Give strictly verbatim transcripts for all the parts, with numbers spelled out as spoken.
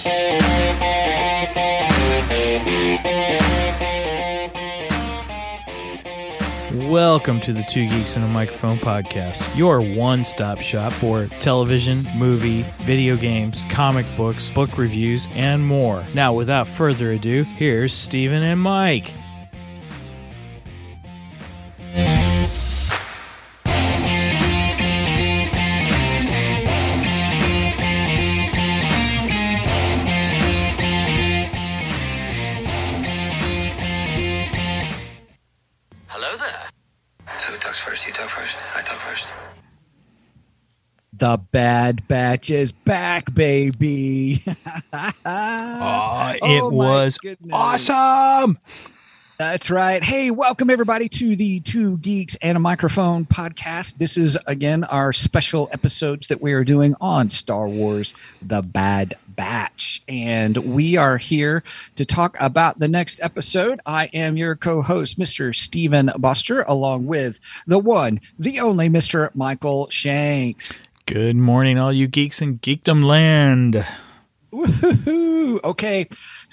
Welcome to the Two Geeks and a Microphone podcast, your one-stop shop for television, movie, video games, comic books, book reviews, and more. Now, without further ado, here's Steven and Mike. The Bad Batch is back, baby. oh, it oh, was goodness. Awesome. That's right. Hey, welcome everybody to the Two Geeks and a Microphone podcast. This is, again, our special episodes that we are doing on Star Wars, The Bad Batch. And we are here to talk about the next episode. I am your co-host, Mister Steven Buster, along with the one, the only Mister Michael Shanks. Good morning, all you geeks in geekdom land. Woo-hoo-hoo. Okay,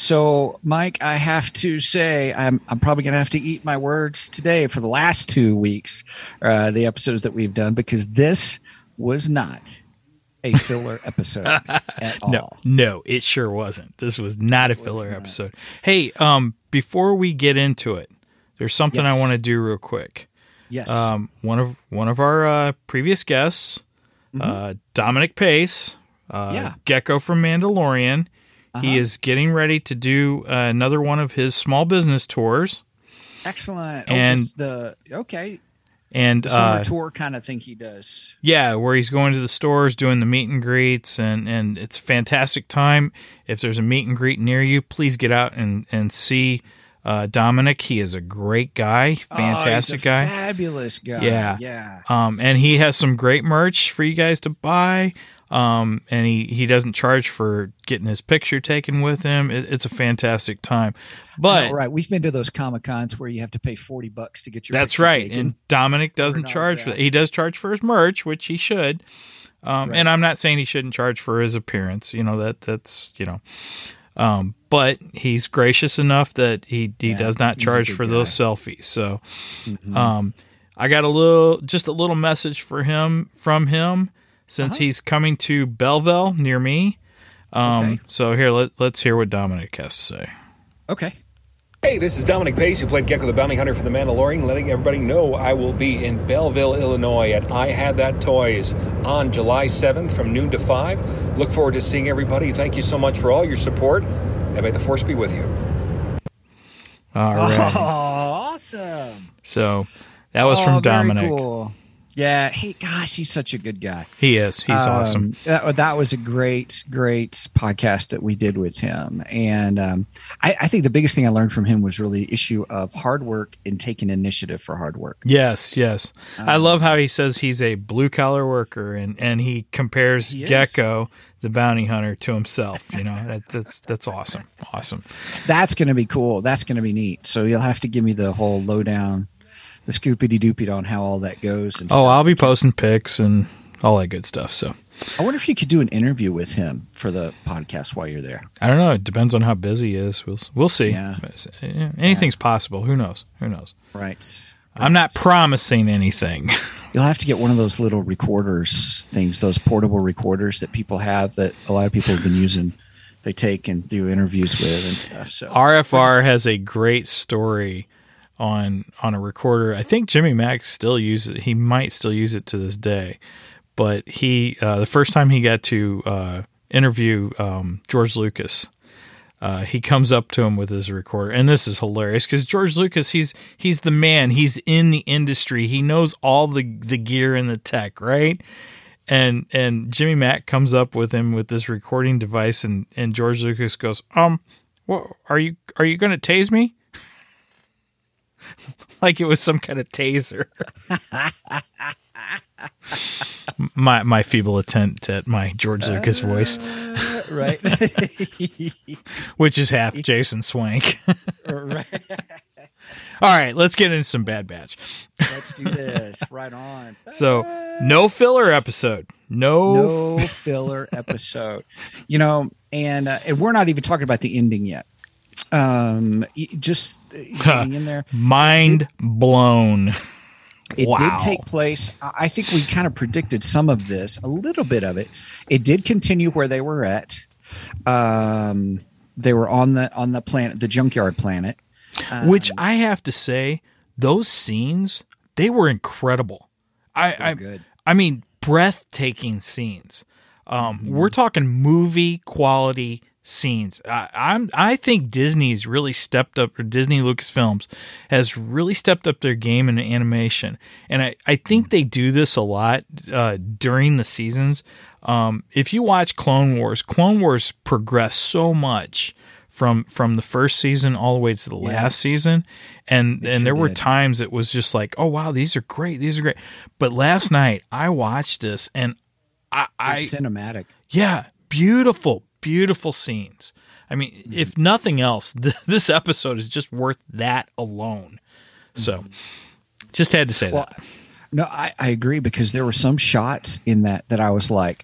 so Mike, I have to say I'm I'm probably going to have to eat my words today for the last two weeks, uh, the episodes that we've done, because this was not a filler episode at all. No, no, it sure wasn't. This was not a filler not. episode. Hey, um, before we get into it, there's something yes. I want to do real quick. Yes. Um, one of one of our uh, previous guests. Mm-hmm. Uh, Dominic Pace, uh, yeah. Gecko from Mandalorian. Uh-huh. He is getting ready to do uh, another one of his small business tours. Excellent. And oh, the okay, and the summer uh, tour kind of thing he does. Yeah, where he's going to the stores, doing the meet and greets, and, and it's a fantastic time. If there's a meet and greet near you, please get out and and see. Uh, Dominic, he is a great guy, fantastic oh, he's a guy, fabulous guy. Yeah, yeah. Um, and he has some great merch for you guys to buy. Um, and he, he doesn't charge for getting his picture taken with him. It, it's a fantastic time. But know, right, we've been to those Comic Cons where you have to pay forty bucks to get your. That's picture right, taken. and Dominic doesn't charge for that. He does charge for his merch, which he should. Um, right. And I'm not saying he shouldn't charge for his appearance. You know that that's you know. Um, but he's gracious enough that he, he yeah, does not charge for guy. those selfies. So, mm-hmm. um, I got a little, just a little message for him from him since uh-huh. he's coming to Belleville near me. Um, okay. so here, let, let's hear what Dominic has to say. Okay. Hey, this is Dominic Pace, who played Gecko the Bounty Hunter for The Mandalorian, letting everybody know I will be in Belleville, Illinois at I Had That Toys on July seventh from noon to five. Look forward to seeing everybody. Thank you so much for all your support, and may the Force be with you. All right. Oh, awesome. So that was oh, from Dominic. Very cool. Yeah. Hey, gosh, he's such a good guy. He is. He's um, awesome. That, that was a great, great podcast that we did with him. And um, I, I think the biggest thing I learned from him was really the issue of hard work and taking initiative for hard work. Yes, yes. Um, I love how he says he's a blue-collar worker, and, and he compares he Gecko, the bounty hunter, to himself. You know, that, that's that's awesome. Awesome. That's going to be cool. That's going to be neat. So you'll have to give me the whole lowdown, the scoopity-doopity on how all that goes. And oh, stuff. I'll be posting pics and all that good stuff. So I wonder if you could do an interview with him for the podcast while you're there. I don't know. It depends on how busy he is. We'll we'll see. Yeah. Anything's yeah. possible. Who knows? Who knows? Right. right. I'm not promising anything. You'll have to get one of those little recorders things, those portable recorders that people have that a lot of people have been using. They take and do interviews with and stuff. So R F R has a great story on on a recorder. I think Jimmy Mack still uses it. He might still use it to this day. But he, uh, the first time he got to uh, interview um, George Lucas, uh, he comes up to him with his recorder, and this is hilarious because George Lucas, he's he's the man. He's in the industry. He knows all the the gear and the tech, right? And and Jimmy Mack comes up with him with this recording device, and, and George Lucas goes, um, what are you are you going to tase me? Like it was some kind of taser. my my feeble attempt at my George Lucas uh, voice, right? Which is half Jason Swank. Right. All right, let's get into some Bad Batch. Let's do this. Right on. So, no filler episode. No, no filler episode. You know, and uh, and we're not even talking about the ending yet. Um, y- just uh, hang in there. Mind It blown. It Wow. did take place. I I think we kind of predicted some of this, a little bit of it. It did continue where they were at. Um, they were on the on the planet, the junkyard planet. Um, Which I have to say, those scenes, they were incredible. I, I, good. I mean, breathtaking scenes. Um, Mm-hmm. We're talking movie quality scenes. I, I'm, I think Disney's really stepped up, or Disney Lucasfilms has really stepped up their game in animation, and I, I think they do this a lot uh, during the seasons. Um, if you watch Clone Wars, Clone Wars progressed so much from from the first season all the way to the Yes. last season, and It and there sure were did. times it was just like, oh wow, these are great, these are great. But last night I watched this, and I, I It's cinematic. yeah, beautiful, beautiful scenes. I mean, Mm-hmm. if nothing else, th- this episode is just worth that alone. So, just had to say Mm-hmm. Well, that. no, I, I agree because there were some shots in that that I was like,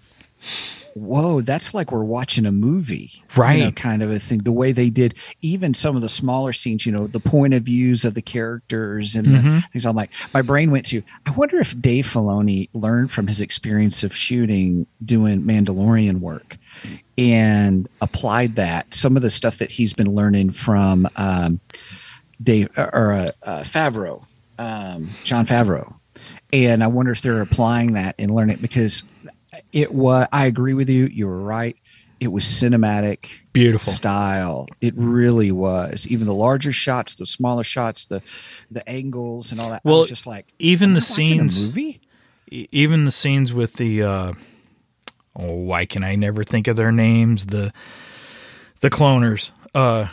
whoa, that's like we're watching a movie. Right. You know, kind of a thing. The way they did even some of the smaller scenes, you know, the point of views of the characters and Mm-hmm. the things. I'm like, my brain went to, I wonder if Dave Filoni learned from his experience of shooting, doing Mandalorian work and applied that, some of the stuff that he's been learning from um, Dave or uh, uh, Favreau, um, John Favreau. And I wonder if they're applying that and learning because it was, I agree with you. You were right. It was cinematic, Beautiful. style. It really was. Even the larger shots, the smaller shots, the the angles and all that. I Well, was just like, even am the I watching a scenes- movie? E- even the scenes with the uh, oh, why can I never think of their names? The the cloners. Uh,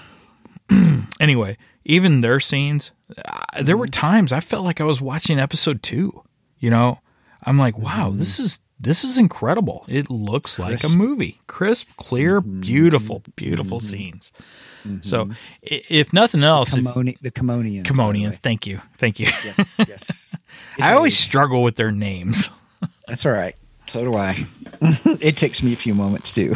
anyway, even their scenes. Uh, there were times I felt like I was watching episode two. You know, I'm like, wow, this is this is incredible. It looks like a Crisp. movie, crisp, clear, beautiful, beautiful scenes. So, i- if nothing else, if, Kimoni- the Kimonians. by the Kimonians. way. Thank you, thank you. Yes, yes. It's I always age. struggle with their names. That's all right. So do I. It takes me a few moments too.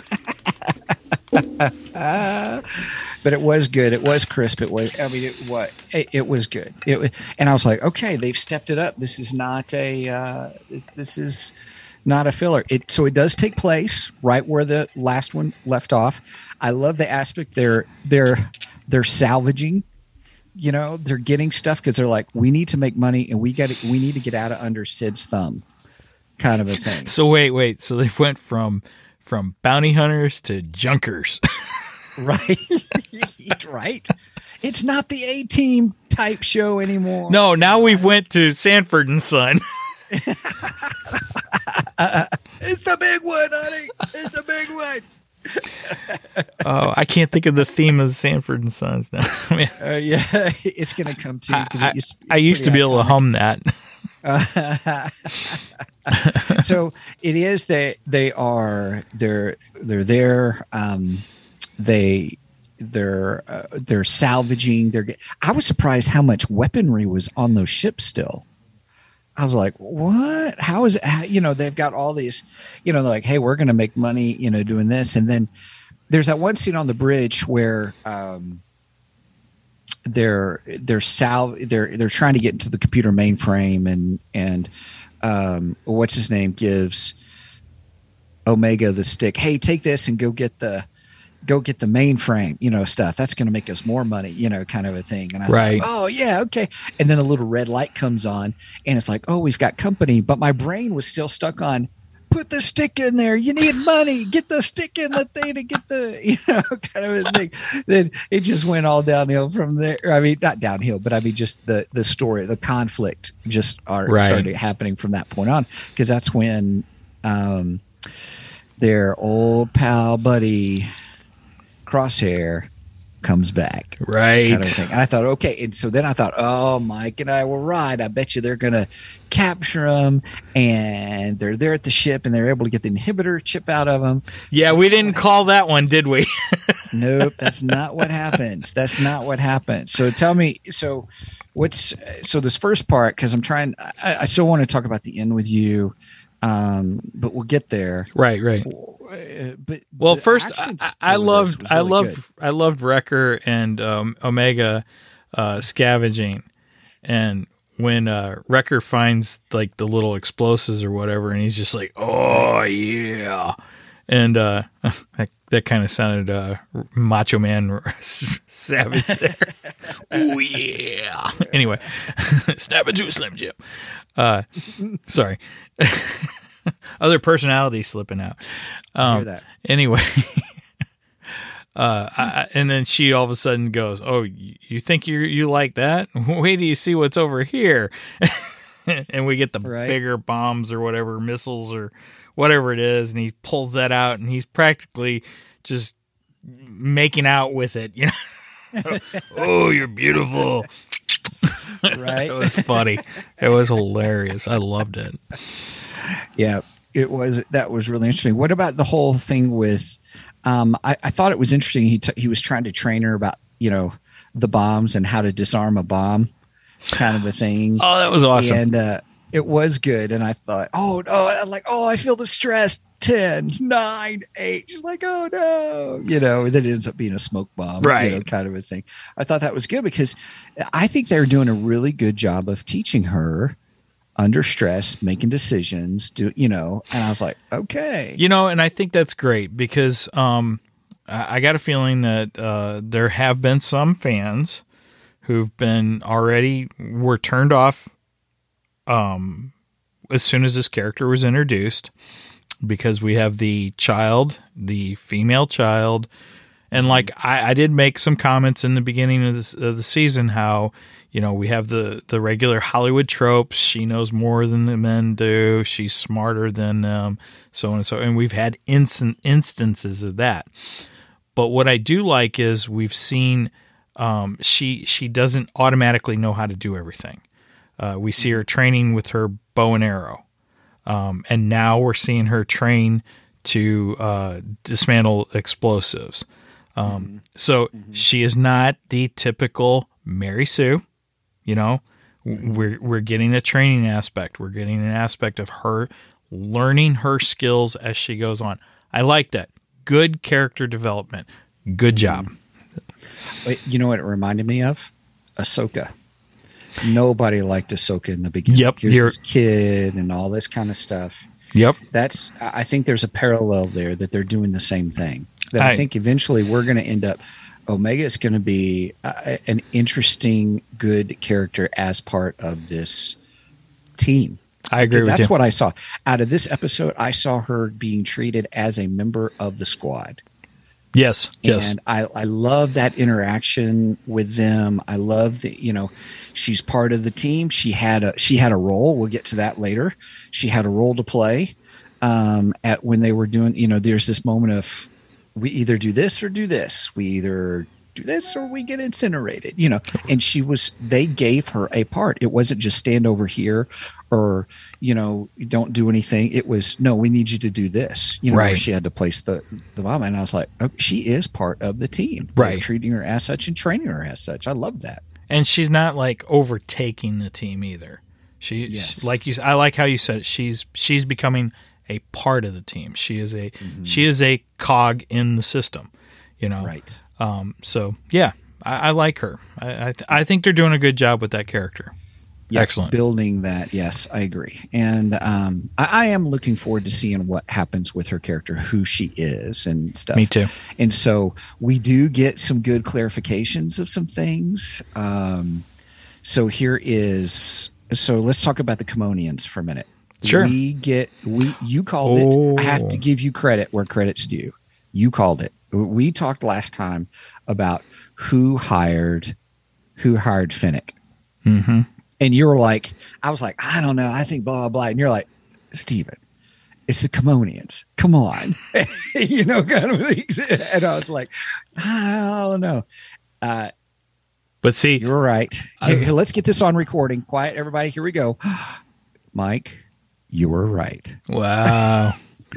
But it was good. It was crisp. It was. I mean, it what? It, it was good. It was, and I was like, okay, they've stepped it up. This is not a. Uh, this is not a filler. It so it does take place right where the last one left off. I love the aspect they're they're they're salvaging. You know, they're getting stuff because they're like, we need to make money and we got we need to get out of under Sid's thumb, kind of a thing. So wait, wait. So they went from from bounty hunters to junkers. Right. Right. It's not the A Team type show anymore. No, now we've went to Sanford and Son. It's the big one, honey. It's the big one. Oh, I can't think of the theme of the Sanford and Sons now. Man, Uh, yeah, it's going to come to you. 'cause I, it used, I used to be able to hum that. So it is that they are they're they're there. Um, they they're uh, they're salvaging. They're. get- I was surprised how much weaponry was on those ships still. I was like, what? How is it? How, you know, they've got all these, you know, they're like, hey, we're going to make money, you know, doing this. And then there's that one scene on the bridge where um, they're they're sal they're they're trying to get into the computer mainframe, and and um, what's his name gives Omega the stick. Hey, take this and go get the go get the mainframe, you know, stuff. That's going to make us more money, you know, kind of a thing. And I Right. thought, oh yeah, okay. And then the little red light comes on, and it's like, oh, we've got company. But my brain was still stuck on, put the stick in there. You need money. Get the stick in the thing to get the, you know, kind of a thing. Then it just went all downhill from there. I mean, not downhill, but I mean, just the the story, the conflict, just are Right. started happening from that point on, because that's when um, their old pal buddy Crosshair comes back. Right. Kind of thing. And I thought, okay. And so then I thought, oh, Mike and I were right. I bet you they're going to capture them, and they're there at the ship, and they're able to get the inhibitor chip out of them. Yeah, we didn't call that one, did we? Nope, that's not what happens. That's not what happens. So tell me, so what's so this first part? Because I'm trying. I, I still want to talk about the end with you, um, but we'll get there. Right, right. uh, but Well, the first, I, action I, I with this loved, was I really loved, good. I loved Wrecker and um, Omega uh, scavenging, and when uh, Wrecker finds like the little explosives or whatever, and he's just like, "Oh yeah," and uh, that, that kind of sounded uh, Macho Man Savage there. Oh yeah. Anyway, snap it to a Slim Jim. Uh, sorry. Other personality slipping out. Um, I hear that. Anyway, uh, I, and then she all of a sudden goes, "Oh, you think you you like that? Wait till you see what's over here." And we get the Right. bigger bombs or whatever, missiles or whatever it is, and he pulls that out, and he's practically just making out with it. You know, oh, you're beautiful. Right? It was funny. It was hilarious. I loved it. Yeah, it was. That was really interesting. What about the whole thing with? Um, I, I thought it was interesting. He t- he was trying to train her about you know the bombs and how to disarm a bomb, kind of a thing. Oh, that was awesome. And uh, it was good. And I thought, oh no, I'm like, oh, I feel the stress. Ten, nine, eight. She's like, oh no, you know. And then it ends up being a smoke bomb, Right? You know, kind of a thing. I thought that was good because I think they're doing a really good job of teaching her under stress, making decisions, do you know? And I was like, okay, You know, and I think that's great because um, I, I got a feeling that uh, there have been some fans who've been already were turned off um, as soon as this character was introduced because we have the child, the female child, and like I, I did make some comments in the beginning of, this, of the season how. You know, we have the, the regular Hollywood tropes. She knows more than the men do. She's smarter than them, so on and so. And we've had instant instances of that. But what I do like is we've seen um, she she doesn't automatically know how to do everything. Uh, we see her training with her bow and arrow, um, and now we're seeing her train to uh, dismantle explosives. Um, mm-hmm. So mm-hmm. she is not the typical Mary Sue. You know, we're we're getting a training aspect. We're getting an aspect of her learning her skills as she goes on. I like that. Good character development. Good job. Wait, you know what it reminded me of? Ahsoka. Nobody liked Ahsoka in the beginning. Yep, Here's you're- this kid and all this kind of stuff. Yep. That's. I think there's a parallel there that they're doing the same thing. That I, I think eventually we're going to end up. Omega is going to be uh, an interesting, good character as part of this team. I agree with that's you. That's what I saw. Out of this episode, I saw her being treated as a member of the squad. Yes, yes. And I, I love that interaction with them. I love that, you know, she's part of the team. She had a she had a role. We'll get to that later. She had a role to play um, at when they were doing, you know, there's this moment of, we either do this or do this. We either do this or we get incinerated, you know. And she was, they gave her a part. It wasn't just stand over here or, you know, don't do anything. It was, no, we need you to do this. You know, right. She had to place the, the bomb. And I was like, oh, she is part of the team. Right. They're treating her as such and training her as such. I love that. And she's not like overtaking the team either. She, Yes. like you, I like how you said it. She's, she's becoming a part of the team. She is a mm-hmm. she is a cog in the system, you know. Right. Um, so yeah, I, I like her. I I, th- I think they're doing a good job with that character. Yes, Excellent. Building that. Yes, I agree. And um, I, I am looking forward to seeing what happens with her character, who she is and stuff. Me too. And so we do get some good clarifications of some things. Um, so here is, so let's talk about the Kamonians for a minute. Sure. We get we you called oh. it. I have to give you credit where credit's due. You called it. We talked last time about who hired who hired Fennec. Mm-hmm. And you were like, I was like, I don't know. I think blah blah blah. And you're like, Steven, it's the Kamonians. Come on. You know, kind of things. And I was like, I don't know. Uh but see, you're right. Hey, let's get this on recording. Quiet, everybody. Here we go. Mike, you were right. Wow.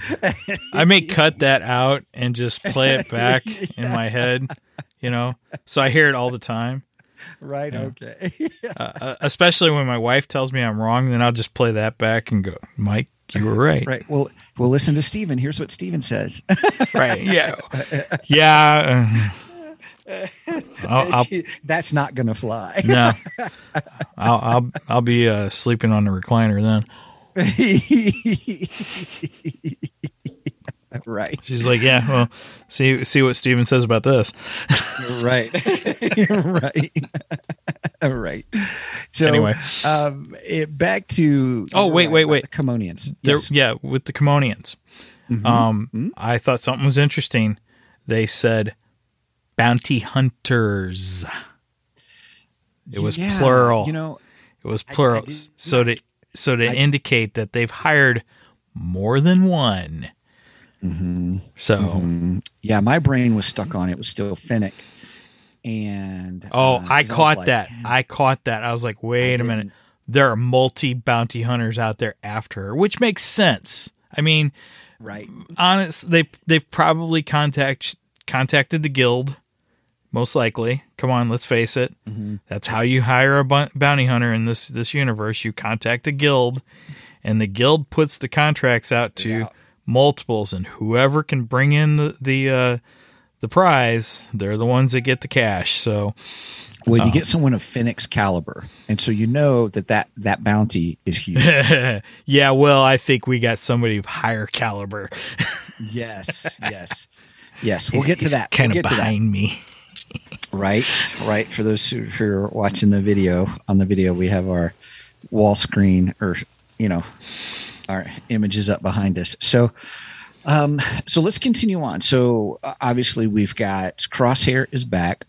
I may cut that out and just play it back yeah. in my head, you know, so I hear it all the time. Right. Yeah. Okay. uh, especially when my wife tells me I'm wrong, then I'll just play that back and go, Mike, you were right. Right. Well, we'll listen to Steven. Here's what Steven says. Right. Yeah. Yeah. Uh, I'll, I'll, That's not going to fly. no. I'll I'll I'll be uh, sleeping on the recliner then. Right. She's like, yeah, well, see see what Steven says about this. You're right. You're right. Right. So Anyway. um, it, back to Oh, you're wait, right wait, about wait. the Commonians. There, Yes. yeah, with the Commonians. Mhm. Um, Mhm. I thought something was interesting. They said bounty hunters. It was Yeah, plural. You know, It was I- I plural. did- so to so to I- indicate that they've hired more than one. mhm. So Mhm. yeah, my brain was stuck on it. It was still Finnick. And oh, uh, 'cause I was caught like, that. I caught that. I was like, wait a minute. didn't- There are multi bounty hunters out there after her, which makes sense. I mean, Right. honest, they they've probably contact contacted the guild, most likely. Come on, let's face it. Mm-hmm. That's how you hire a bu- bounty hunter in this this universe. You contact the guild, and the guild puts the contracts out to out. multiples, and whoever can bring in the the uh, the prize, they're the ones that get the cash. So, Well, you Oh. get someone of Finnick's caliber, and so you know that that, that bounty is huge. yeah, well, I think we got somebody of higher caliber. Yes, yes, yes. We'll get to that. Kind we'll of get to that. behind me. Right, right. For those who, who are watching the video, on the video we have our wall screen, or you know, our images up behind us. So, um, so let's continue on. So uh, obviously we've got Crosshair is back.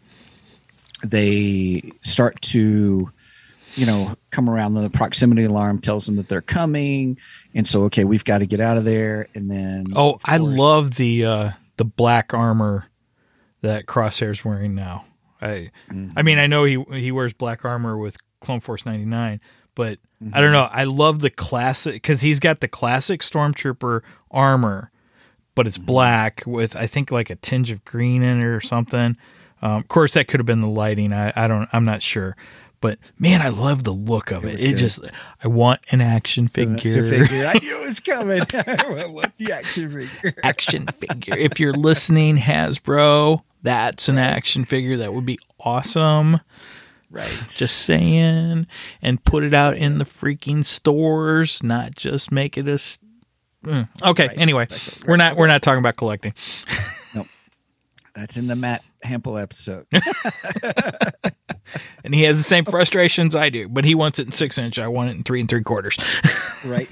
They start to, you know, come around. The proximity alarm tells them that they're coming, and so okay, we've got to get out of there. And then, Oh, of I course- love the uh, the black armor that Crosshair's wearing now. I Mhm. I mean, I know he he wears black armor with Clone Force ninety-nine, but Mm-hmm. I don't know. I love the classic because he's got the classic Stormtrooper armor, but it's black with I think like a tinge of green in it or something. Um, of course, that could have been the lighting. I, I don't. I'm not sure. But man, I love the look of It it. was It good. just, I want an action figure. figure. I knew it was coming. I want the action figure. Action figure. If you're listening, Hasbro, that's an action figure. That would be awesome. Right. Just saying. And put it out in the freaking stores, not just make it a. s- Mm. Okay. Right. Anyway, Special. we're not we're not talking about collecting. That's in the Matt Hampel episode. And he has the same frustrations I do, but he wants it in six inch. I want it in three and three quarters. Right.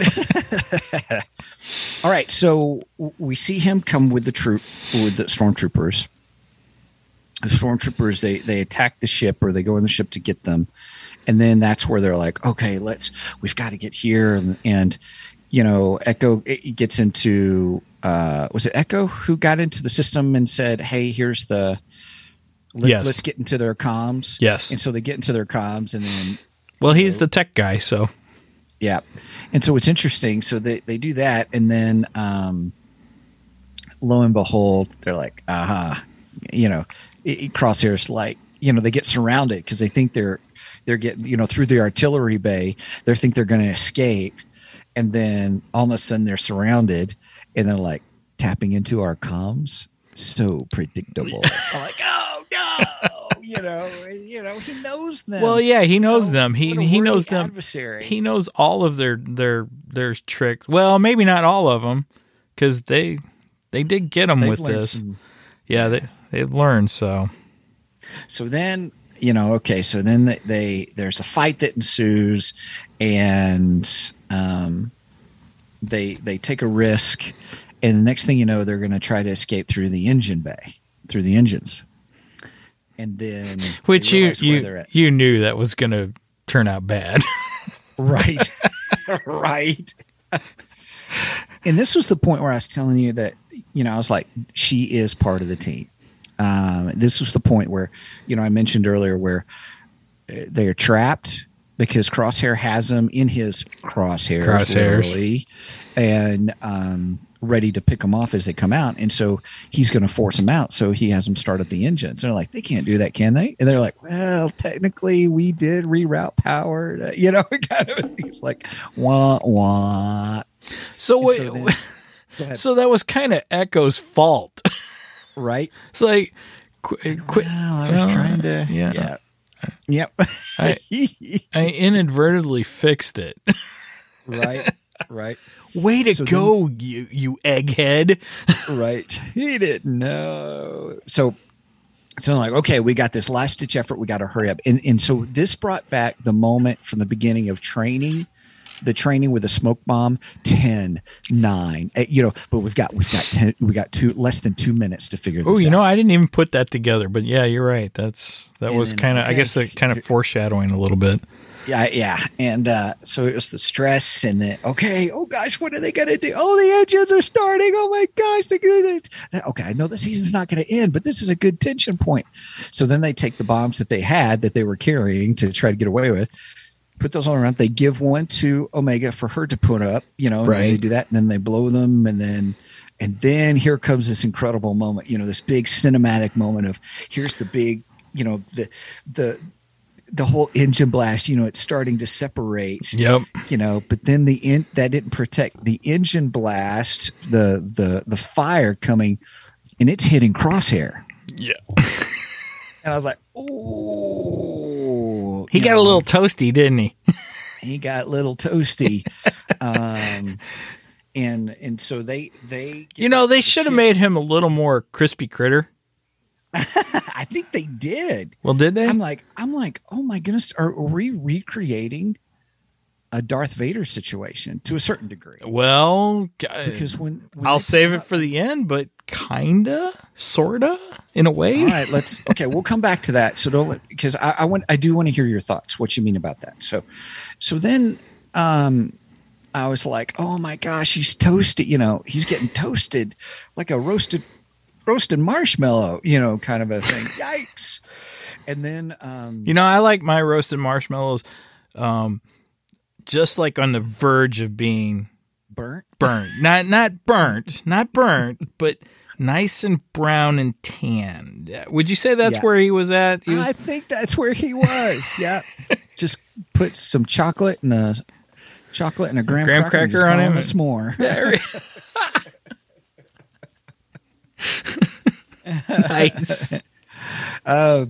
All right. So w- we see him come with the troop, with the stormtroopers. The stormtroopers, they, they attack the ship, or they go in the ship to get them. And then that's where they're like, okay, let's, we've got to get here. And, and you know, Echo it gets into, uh, was it Echo who got into the system and said, hey, here's the, let, Yes. let's get into their comms. Yes. And so they get into their comms, and then Well, he's the tech guy, so yeah. And so it's interesting. So they, they do that. And then um, lo and behold, they're like, aha, you know, it, it Crosshair's like, you know, they get surrounded because they think they're, they're getting, you know, through the artillery bay, they think they're going to escape. And then all of a sudden they're surrounded, and they're like tapping into our comms. So predictable. I'm like, oh no, you know, you know, he knows them. well, yeah, he knows You know, them. He what a he worthy knows them. adversary. He knows all of their their their tricks. Well, maybe not all of them, because they they did get him They've with learned this. some- Yeah, they they've learned. So So then, you know, okay, so then they, they there's a fight that ensues, and um, they they take a risk, and the next thing you know, they're going to try to escape through the engine bay, through the engines, and then they which you realize where they're you at. you knew that was going to turn out bad. Right, right. And this was the point where I was telling you that, you know, I was like, she is part of the team. Um, this was the point where, you know, I mentioned earlier where uh, they are trapped because Crosshair has them in his crosshairs, Crosshairs. literally. And um, ready to pick them off as they come out. And so he's going to force them out. So he has them start up the engines. And they're like, they can't do that, can they? And they're like, well, technically we did reroute power. To, you know, kind of, he's like, wah, wah. So, wait, so, then, so that was kind of Echo's fault. Right? It's like, qu- quit. Well, I was uh, trying to, yeah. yeah. Yep. I, I inadvertently fixed it. Right. Right. Way to so go, then, you you egghead. Right. He didn't know. So so I'm like, okay, we got this last ditch effort. We got to hurry up. And and so this brought back the moment from the beginning of training, the training with the smoke bomb, ten, nine, eight, you know, but we've got we've got ten we got two less than two minutes to figure this out. Oh, you know, I didn't even put that together, but yeah, you're right. That's that and was kind of okay. I guess that kind of foreshadowing a little bit. Yeah, yeah. And uh, so it was the stress and the, okay, oh gosh, what are they going to do? Oh, the engines are starting. Oh my gosh. They're gonna, okay, I know the season's not going to end, but this is a good tension point. So then they take the bombs that they had that they were carrying to try to get away with, put those all around. They give one to Omega for her to put up, you know, and right. they do that and then they blow them. And then, and then here comes this incredible moment, you know, this big cinematic moment of here's the big, you know, the, the, the whole engine blast, you know, it's starting to separate, yep. you know, but then the in that didn't protect the engine blast, the, the, the fire coming and it's hitting Crosshair. Yeah. And I was like, oh, he got know, a little toasty, didn't he? He got a little toasty. um, and, and so they, they, you know, they should have made him a little more crispy critter. I think they did. Well, did they? I'm like, I'm like, oh my goodness, are, are we recreating a Darth Vader situation to a certain degree? Well, because when, when I'll save it for the end, but kinda, sorta, in a way. All right, let's. Okay, we'll come back to that. So don't because I, I want, I do want to hear your thoughts. What you mean about that? So, so then, um, I was like, oh my gosh, he's toasted. You know, he's getting toasted like a roasted. roasted marshmallow, you know, kind of a thing. Yikes. And then, um, you know, I like my roasted marshmallows, um, just like on the verge of being burnt, burnt, not, not burnt, not burnt, but nice and brown and tan. Would you say that's yeah. where he was at? He was... I think that's where he was. Yeah. Just put some chocolate and a chocolate and a graham, graham cracker, cracker on him. A s'more. There nice. Uh,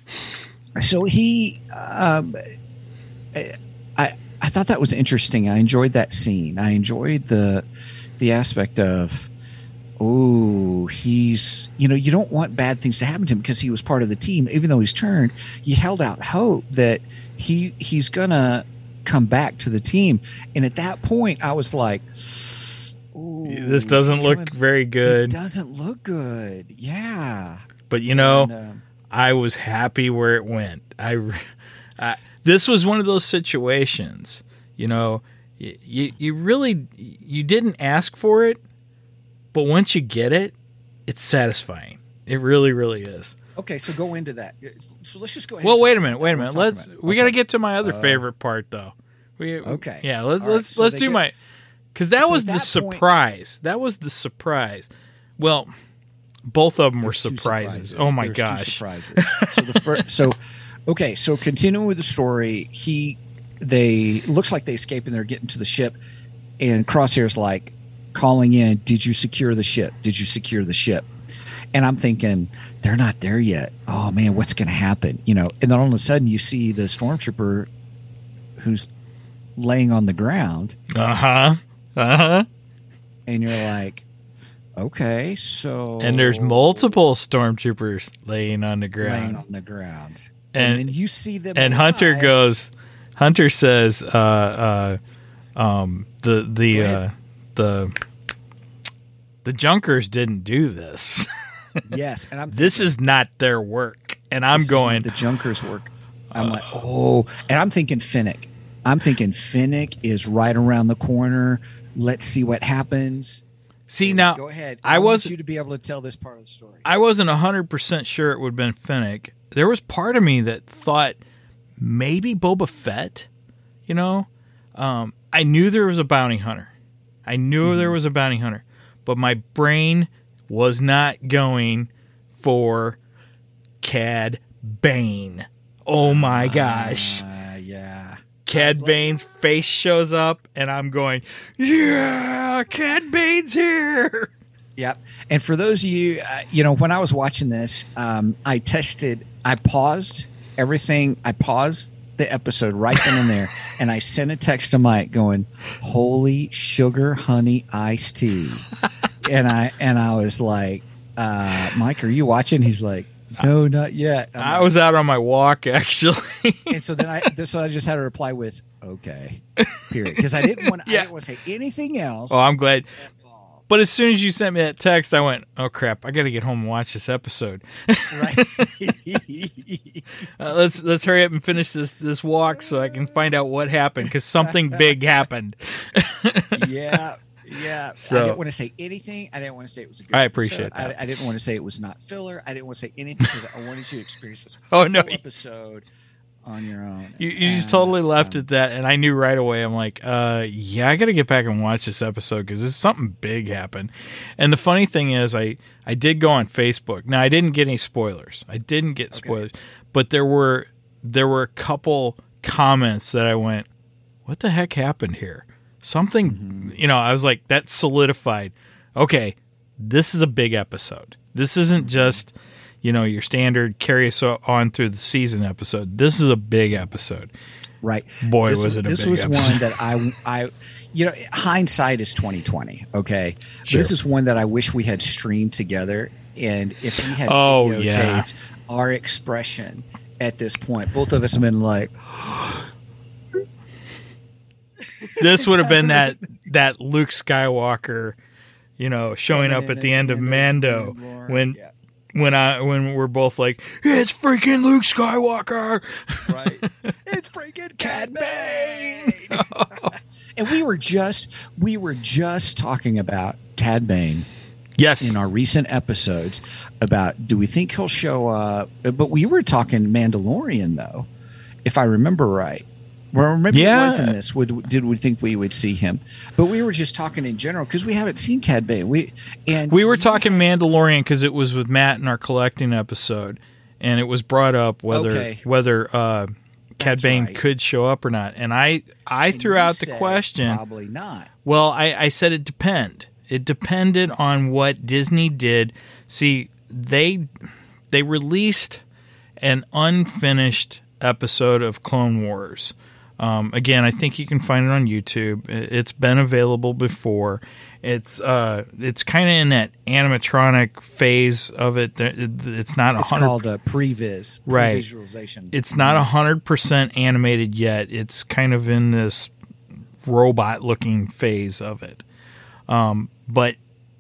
so he, um, I, I thought that was interesting. I enjoyed that scene. I enjoyed the, the aspect of, oh, he's, you know, you don't want bad things to happen to him because he was part of the team. Even though he's turned, you held out hope that he, he's gonna come back to the team. And at that point, I was like, ooh, this doesn't look coming, very good. It doesn't look good. Yeah. But, you know, and, uh, I was happy where it went. I, I, this was one of those situations, you know, you, you really, you didn't ask for it, but once you get it, it's satisfying. It really, really is. Okay, so go into that. So let's just go ahead. Well, wait a minute, wait a minute. Let's, okay. we got to get to my other uh, favorite part, though. We, okay. Yeah, let's, All let's, right, so let's do get, my, because that so was the that surprise. Point, that was the surprise. Well, both of them were surprises. surprises. Oh my There's gosh. Two surprises. so the first, so okay, so continuing with the story, he they looks like they escape and they're getting to the ship, and Crosshair's like calling in, "Did you secure the ship? Did you secure the ship?" And I'm thinking they're not there yet. Oh man, what's going to happen? You know, and then all of a sudden you see the stormtrooper who's laying on the ground. Uh huh. Uh huh. And you're like, okay, so and there's multiple stormtroopers laying on the ground. Laying on the ground, and, and then you see them. And alive. Hunter goes. Hunter says, uh, uh, um, the the uh, the the Junkers didn't do this. Yes, and I'm. This thinking, is not their work, and I'm this going is not the Junkers' work. I'm uh, like, oh, and I'm thinking Fennec. I'm thinking Fennec is right around the corner. Let's see what happens. See now, go ahead. I, I want was you to be able to tell this part of the story. I wasn't a hundred percent sure it would have been Fennec. There was part of me that thought maybe Boba Fett. You know, um, I knew there was a bounty hunter. I knew mm-hmm. there was a bounty hunter, but my brain was not going for Cad Bane. Oh my gosh. Uh, yeah. Cad like- Bane's face shows up, and I'm going, yeah, Cad Bane's here. Yep. And for those of you, uh, you know, when I was watching this, um, I tested, I paused everything. I paused the episode right then and there, and I sent a text to Mike going, "Holy sugar honey iced tea," and I and I was like, uh, "Mike, are you watching?" He's like, "No, not yet." I'm I like, was out on my walk, actually. and so then I so I just had to reply with, "Okay," period, because I didn't want Yeah. I didn't want to say anything else. Oh, I'm glad. But as soon as you sent me that text, I went, oh, crap, I got to get home and watch this episode. Right. Uh, let's let's hurry up and finish this, this walk so I can find out what happened, because something big happened. Yeah, yeah. So- I didn't want to say anything. I didn't want to say it was a good I appreciate episode. that. I, I didn't want to say it was not filler. I didn't want to say anything because I wanted you to experience this Oh, whole no. episode on your own. You, you just And, totally left um, at that, and I knew right away. I'm like, uh, yeah, I got to get back and watch this episode because there's something big happened. And the funny thing is, I, I did go on Facebook. Now, I didn't get any spoilers. I didn't get spoilers, but there were there were a couple comments that I went, what the heck happened here? Something, Mm-hmm. you know, I was like, that solidified. Okay, this is a big episode. This isn't just, you know, your standard carry us on through the season episode. This is a big episode. Right. Boy, this, was it a This big was episode. one that I, I, you know, hindsight is twenty twenty. Okay. Sure. This is one that I wish we had streamed together, and if we had Oh, videotaped yeah. our expression at this point, both of us have been like, This would have been that that Luke Skywalker, you know, showing up at the end of Mando when Yeah. when I when we're both like, it's freaking Luke Skywalker. Right. It's freaking Cad Bane. And we were just we were just talking about Cad Bane Yes. in our recent episodes about, do we think he'll show up? But we were talking Mandalorian, though, if I remember right. Well, maybe Yeah. it was in this. Would, did we think we would see him? But we were just talking in general because we haven't seen Cad Bane. We and We were talking Mandalorian because it was with Matt in our collecting episode, and it was brought up whether Okay. whether uh, Cad That's Bane right. could show up or not. And I I and threw you out the said question. Probably not. Well, I, I said it depend. It depended on what Disney did. See, they they released an unfinished episode of Clone Wars. Um, again, I think you can find it on YouTube. It- It's been available before. It's uh, it's kind of in that animatronic phase of it. There- it- It's not a It's hundred. called a previs, Right. pre-visualization. It's not a hundred percent animated yet. It's kind of in this robot-looking phase of it. Um, but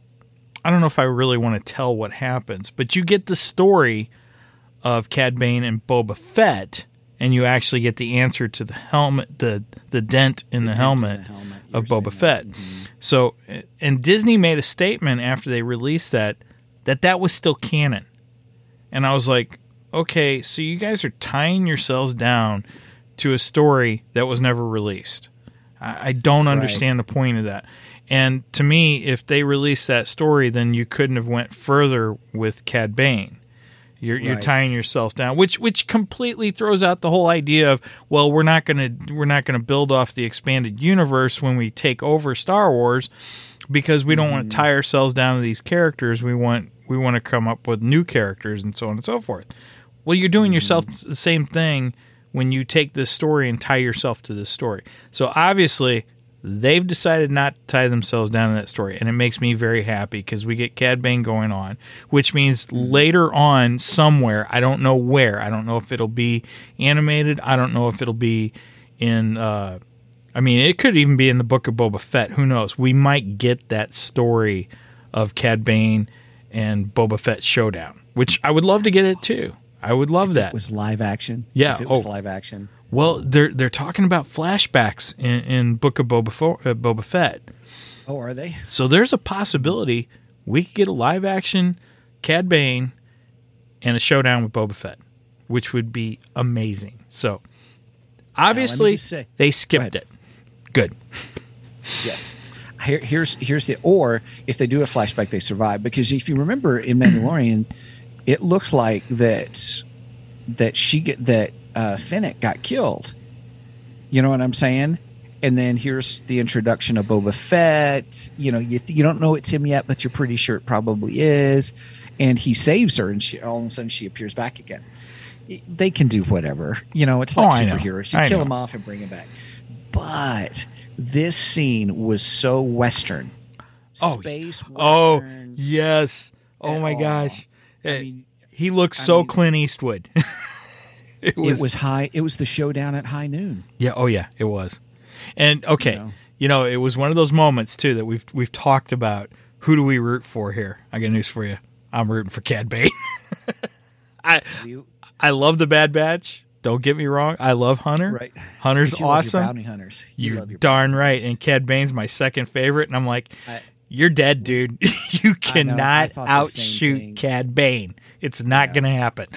I don't know if I really want to tell what happens. But you get the story of Cad Bane and Boba Fett, and you actually get the answer to the helmet, the the dent in the, dent in helmet, the helmet. You of were Boba saying Fett. that. Mhm. So, and Disney made a statement after they released that that that was still canon, and I was like, okay, so you guys are tying yourselves down to a story that was never released. I, I don't understand the point of that. And to me, if they released that story, then you couldn't have went further with Cad Bane. You're you're Right. tying yourself down, which which completely throws out the whole idea of, well, we're not gonna we're not gonna build off the expanded universe when we take over Star Wars, because we don't want to tie ourselves down to these characters. We want we want to come up with new characters and so on and so forth. Well, you're doing yourself the same thing when you take this story and tie yourself to this story. So obviously, they've decided not to tie themselves down to that story, and it makes me very happy because we get Cad Bane going on, which means later on somewhere, I don't know where, I don't know if it'll be animated, I don't know if it'll be in, uh, I mean, it could even be in the Book of Boba Fett, who knows, we might get that story of Cad Bane and Boba Fett showdown, which I would love to get it too. I would love that. It was live action. Yeah, If it was oh. live action. Well, they're they're talking about flashbacks in, in Book of Boba, Fo- uh, Boba Fett. Oh, are they? So there's a possibility we could get a live action Cad Bane and a showdown with Boba Fett, which would be amazing. So obviously just say- they Go skipped ahead. it. Good. Yes. Here, here's here's the or if they do a flashback, they survive, because if you remember in Mandalorian, it looked like that that she get that uh, Fennec got killed. You know what I'm saying? And then here's the introduction of Boba Fett. You know, you you don't know it's him yet, but you're pretty sure it probably is. And he saves her, and she all of a sudden she appears back again. They can do whatever. You know, it's like oh, superheroes. You I kill know. him off and bring him back. But this scene was so Western. Oh, Space oh Western. yes. Oh at my all. gosh. I Uh, mean, he looks I so mean- Clint Eastwood. it, was, it was high. It was the showdown at high noon. yeah. Oh yeah, it was. And okay, You know. you know, it was one of those moments too that we've we've talked about. Who do we root for here? I got news for you. I'm rooting for Cad Bane. I You, I love the Bad Batch. Don't get me wrong. I love Hunter. right. Hunter's But you love your awesome. bounty hunters. You You're love your darn bounty right. hunters. And Cad Bane's my second favorite. And I'm like, I- you're dead, dude. you I cannot thought the same outshoot thing. Cad Bane. It's not Yeah. going to happen.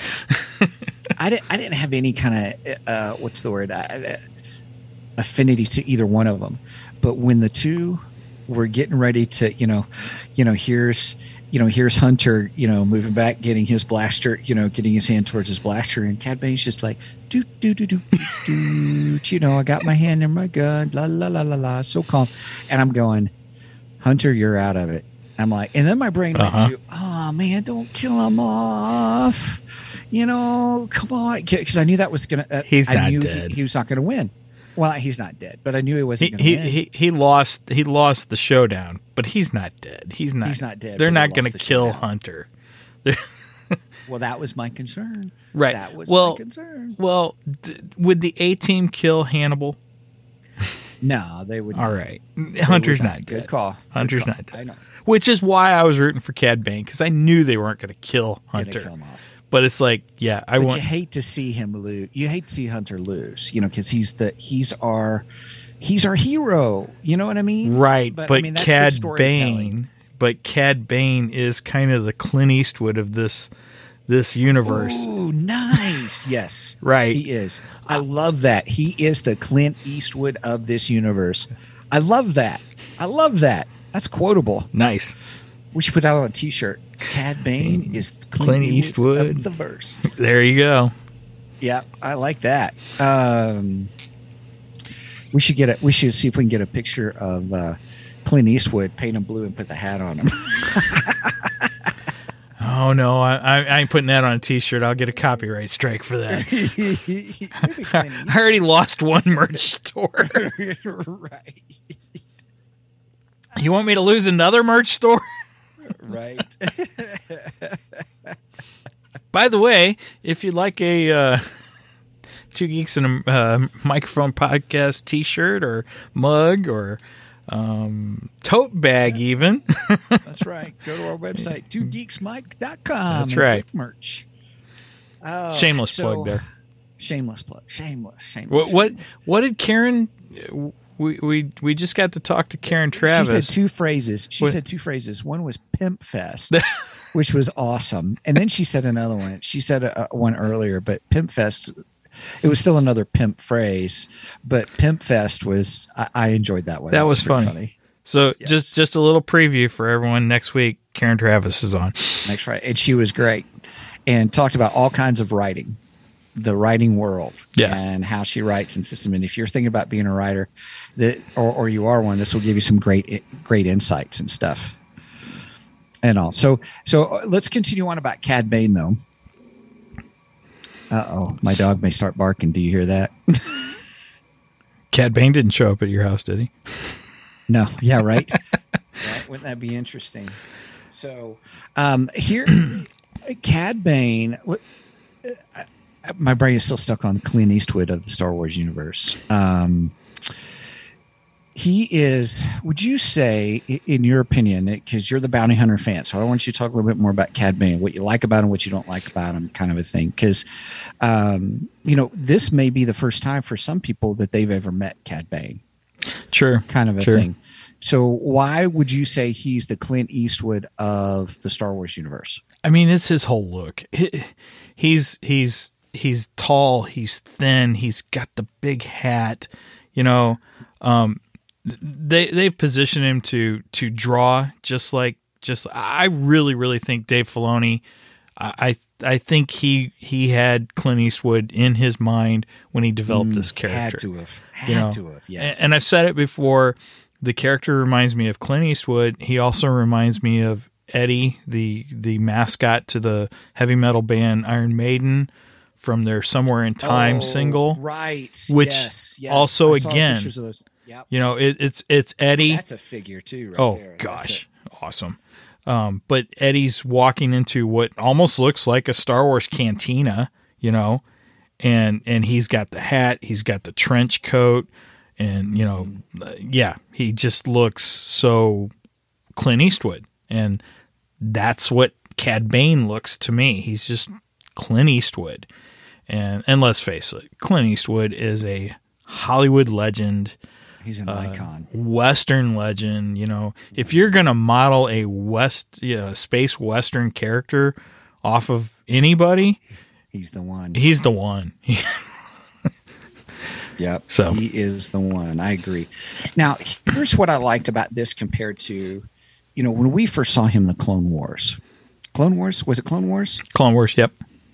I didn't. I didn't have any kind of uh, what's the word uh, affinity to either one of them. But when the two were getting ready to, you know, you know, here's, you know, here's Hunter, you know, moving back, getting his blaster, you know, getting his hand towards his blaster, and Cad Bane's just like, do do do do do, you know, I got my hand in my gun, la la la la la, so calm, and I'm going, Hunter, you're out of it. I'm like, and then my brain went Uh-huh. to, oh man, don't kill him off. You know, come on, because I knew that was gonna. Uh, He's I not knew dead. He, he was not going to win. Well, he's not dead, but I knew he He, wasn't going to he, win. he he lost he lost the showdown, but he's not dead. He's not. He's not dead, They're but he not lost going to the kill showdown. Hunter. Well, that was my concern. Right. That was Well- my concern. Well, d- would the A Team kill Hannibal? No, they would. All right, Hunter's would not Good dead. call. Hunter's Good call. not dead. I know. Which is why I was rooting for Cad Bane, because I knew they weren't going to kill Gonna Hunter. kill him off. But it's like, yeah, I But want. you hate to see him lose. You hate to see Hunter lose. You know, because he's the he's our he's our hero. You know what I mean? Right, But, but, I mean, that's good Cad storytelling. Bane, but Cad Bane is kind of the Clint Eastwood of this this universe, Ooh, nice. Yes. right? He is. I love that. He is the Clint Eastwood of this universe. I love that. I love that. That's quotable. Nice. We should put that on a T-shirt. Cad Bane is Clint, Clint Eastwood Eastwood. of the verse. There you go. Yeah, I like that. Um, we should get a. We should see if we can get a picture of uh, Clint Eastwood, paint him blue, and put the hat on him. Oh no, I, I, I ain't putting that on a T-shirt. I'll get a copyright strike for that. Maybe Clint I already lost one merch store. Eastwood. Right. You want me to lose another merch store? Right. By the way, if you'd like a uh, Two Geeks and a uh, Microphone podcast T-shirt or mug or um, tote bag, even. That's right. Go to our website, two geeks mike dot com. That's and right. click merch. Oh, Shameless so- plug there. Shameless plug. Shameless. Shameless. What what shameless. what did Karen? We we we just got to talk to Karen Travis. She said two phrases. She What- said two phrases. One was pimp fest, which was awesome. And then she said another one. She said a, a one earlier, but pimp fest, it was still another pimp phrase, but pimp fest was, I, I enjoyed that one. That was pretty funny. So Yes. just just a little preview for everyone. Next week, Karen Travis is on. Next Friday. And she was great and talked about all kinds of writing, the writing world, Yeah. and how she writes and system. And if you're thinking about being a writer, that or, or you are one, this will give you some great great insights and stuff. And all. So so let's continue on about Cad Bane though. Uh oh, my dog may start barking. Do you hear that? Cad Bane didn't show up at your house, did he? No. Yeah. Right. Right? Wouldn't that be interesting? So um, here, Cad Bane. uh, My brain is still stuck on Clint Eastwood of the Star Wars universe. Um, he is. Would you say, i- in your opinion, because you're the bounty hunter fan, so I want you to talk a little bit more about Cad Bane, what you like about him, what you don't like about him, kind of a thing. Because um, you know, this may be the first time for some people that they've ever met Cad Bane. Sure. Kind of a Sure. thing. So why would you say he's the Clint Eastwood of the Star Wars universe? I mean, it's his whole look. He- He's he's he's tall. He's thin. He's got the big hat. You know, um, they they've positioned him to to draw just like just. I really really think Dave Filoni. I I think he he had Clint Eastwood in his mind when he developed mm, this character. Had to have. Had you know? to have. Yes. And, and I've said it before. The character reminds me of Clint Eastwood. He also reminds me of Eddie, the the mascot to the heavy metal band Iron Maiden, from their Somewhere in Time oh, single, right? Which yes, yes. also I saw again, pictures of those. Yep. you know, it, it's it's Eddie. That's a figure too, right oh there. gosh, awesome. Um, but Eddie's walking into what almost looks like a Star Wars cantina, you know, and and he's got the hat, he's got the trench coat, and you know, yeah, he just looks so Clint Eastwood, and that's what Cad Bane looks to me. He's just Clint Eastwood, and and let's face it, Clint Eastwood is a Hollywood legend. He's an uh, icon, Western legend. You know, if you're gonna model a West, yeah, space Western character off of anybody, he's the one. He's the one. Yep. So he is the one. I agree. Now, here's what I liked about this compared to, you know, when we first saw him in the Clone Wars. Clone Wars? Was it Clone Wars? Clone Wars, yep.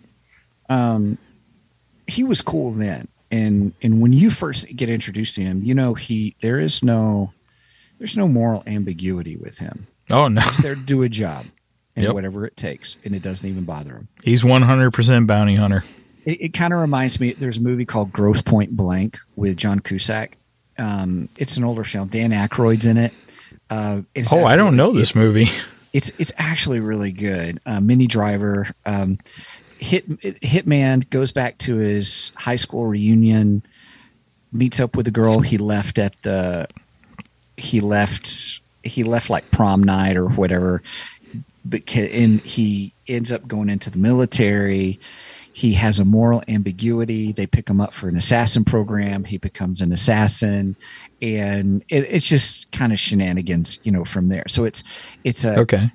Um, he was cool then. And and when you first get introduced to him, you know, he there is no there's no moral ambiguity with him. Oh no. He's there to do a job and yep. whatever it takes. And it doesn't even bother him. He's one hundred percent bounty hunter. It, it kind of reminds me, there's a movie called Grosse Point Blank with John Cusack. Um, it's an older film. Dan Aykroyd's in it. Uh, it's oh, actually, I don't know this it, movie. It's it's actually really good. Uh, Minnie Driver, um, hit hitman goes back to his high school reunion, meets up with a girl he left at the he left he left like prom night or whatever, but and he ends up going into the military. He has a moral ambiguity. They pick him up for an assassin program. He becomes an assassin, and it, it's just kind of shenanigans, you know, from there. So it's it's a okay.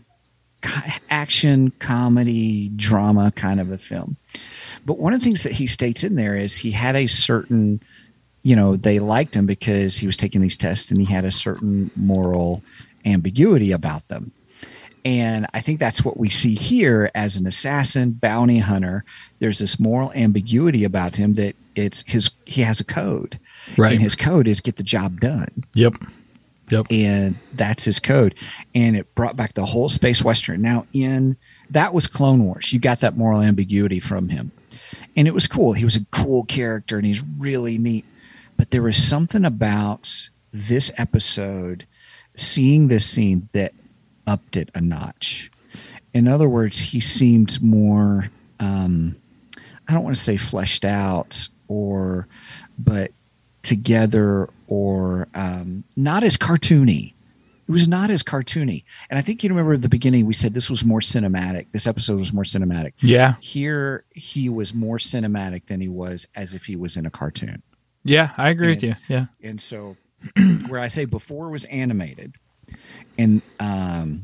action, comedy, drama kind of a film. But one of the things that he states in there is he had a certain, you know, they liked him because he was taking these tests and he had a certain moral ambiguity about them. And I think that's what we see here as an assassin, bounty hunter. There's this moral ambiguity about him that it's his, he has a code. Right. And his code is get the job done. Yep. Yep. And that's his code. And it brought back the whole space Western. Now in, that was Clone Wars. You got that moral ambiguity from him. And it was cool. He was a cool character and he's really neat. But there was something about this episode, seeing this scene that upped it a notch. In other words, he seemed more, um, I don't want to say fleshed out or, but together or um, not as cartoony. It was not as cartoony. And I think you remember at the beginning we said this was more cinematic. This episode was more cinematic. Yeah. Here he was more cinematic than he was as if he was in a cartoon. Yeah, I agree and, with you. Yeah. And so where I say before it was animated and um,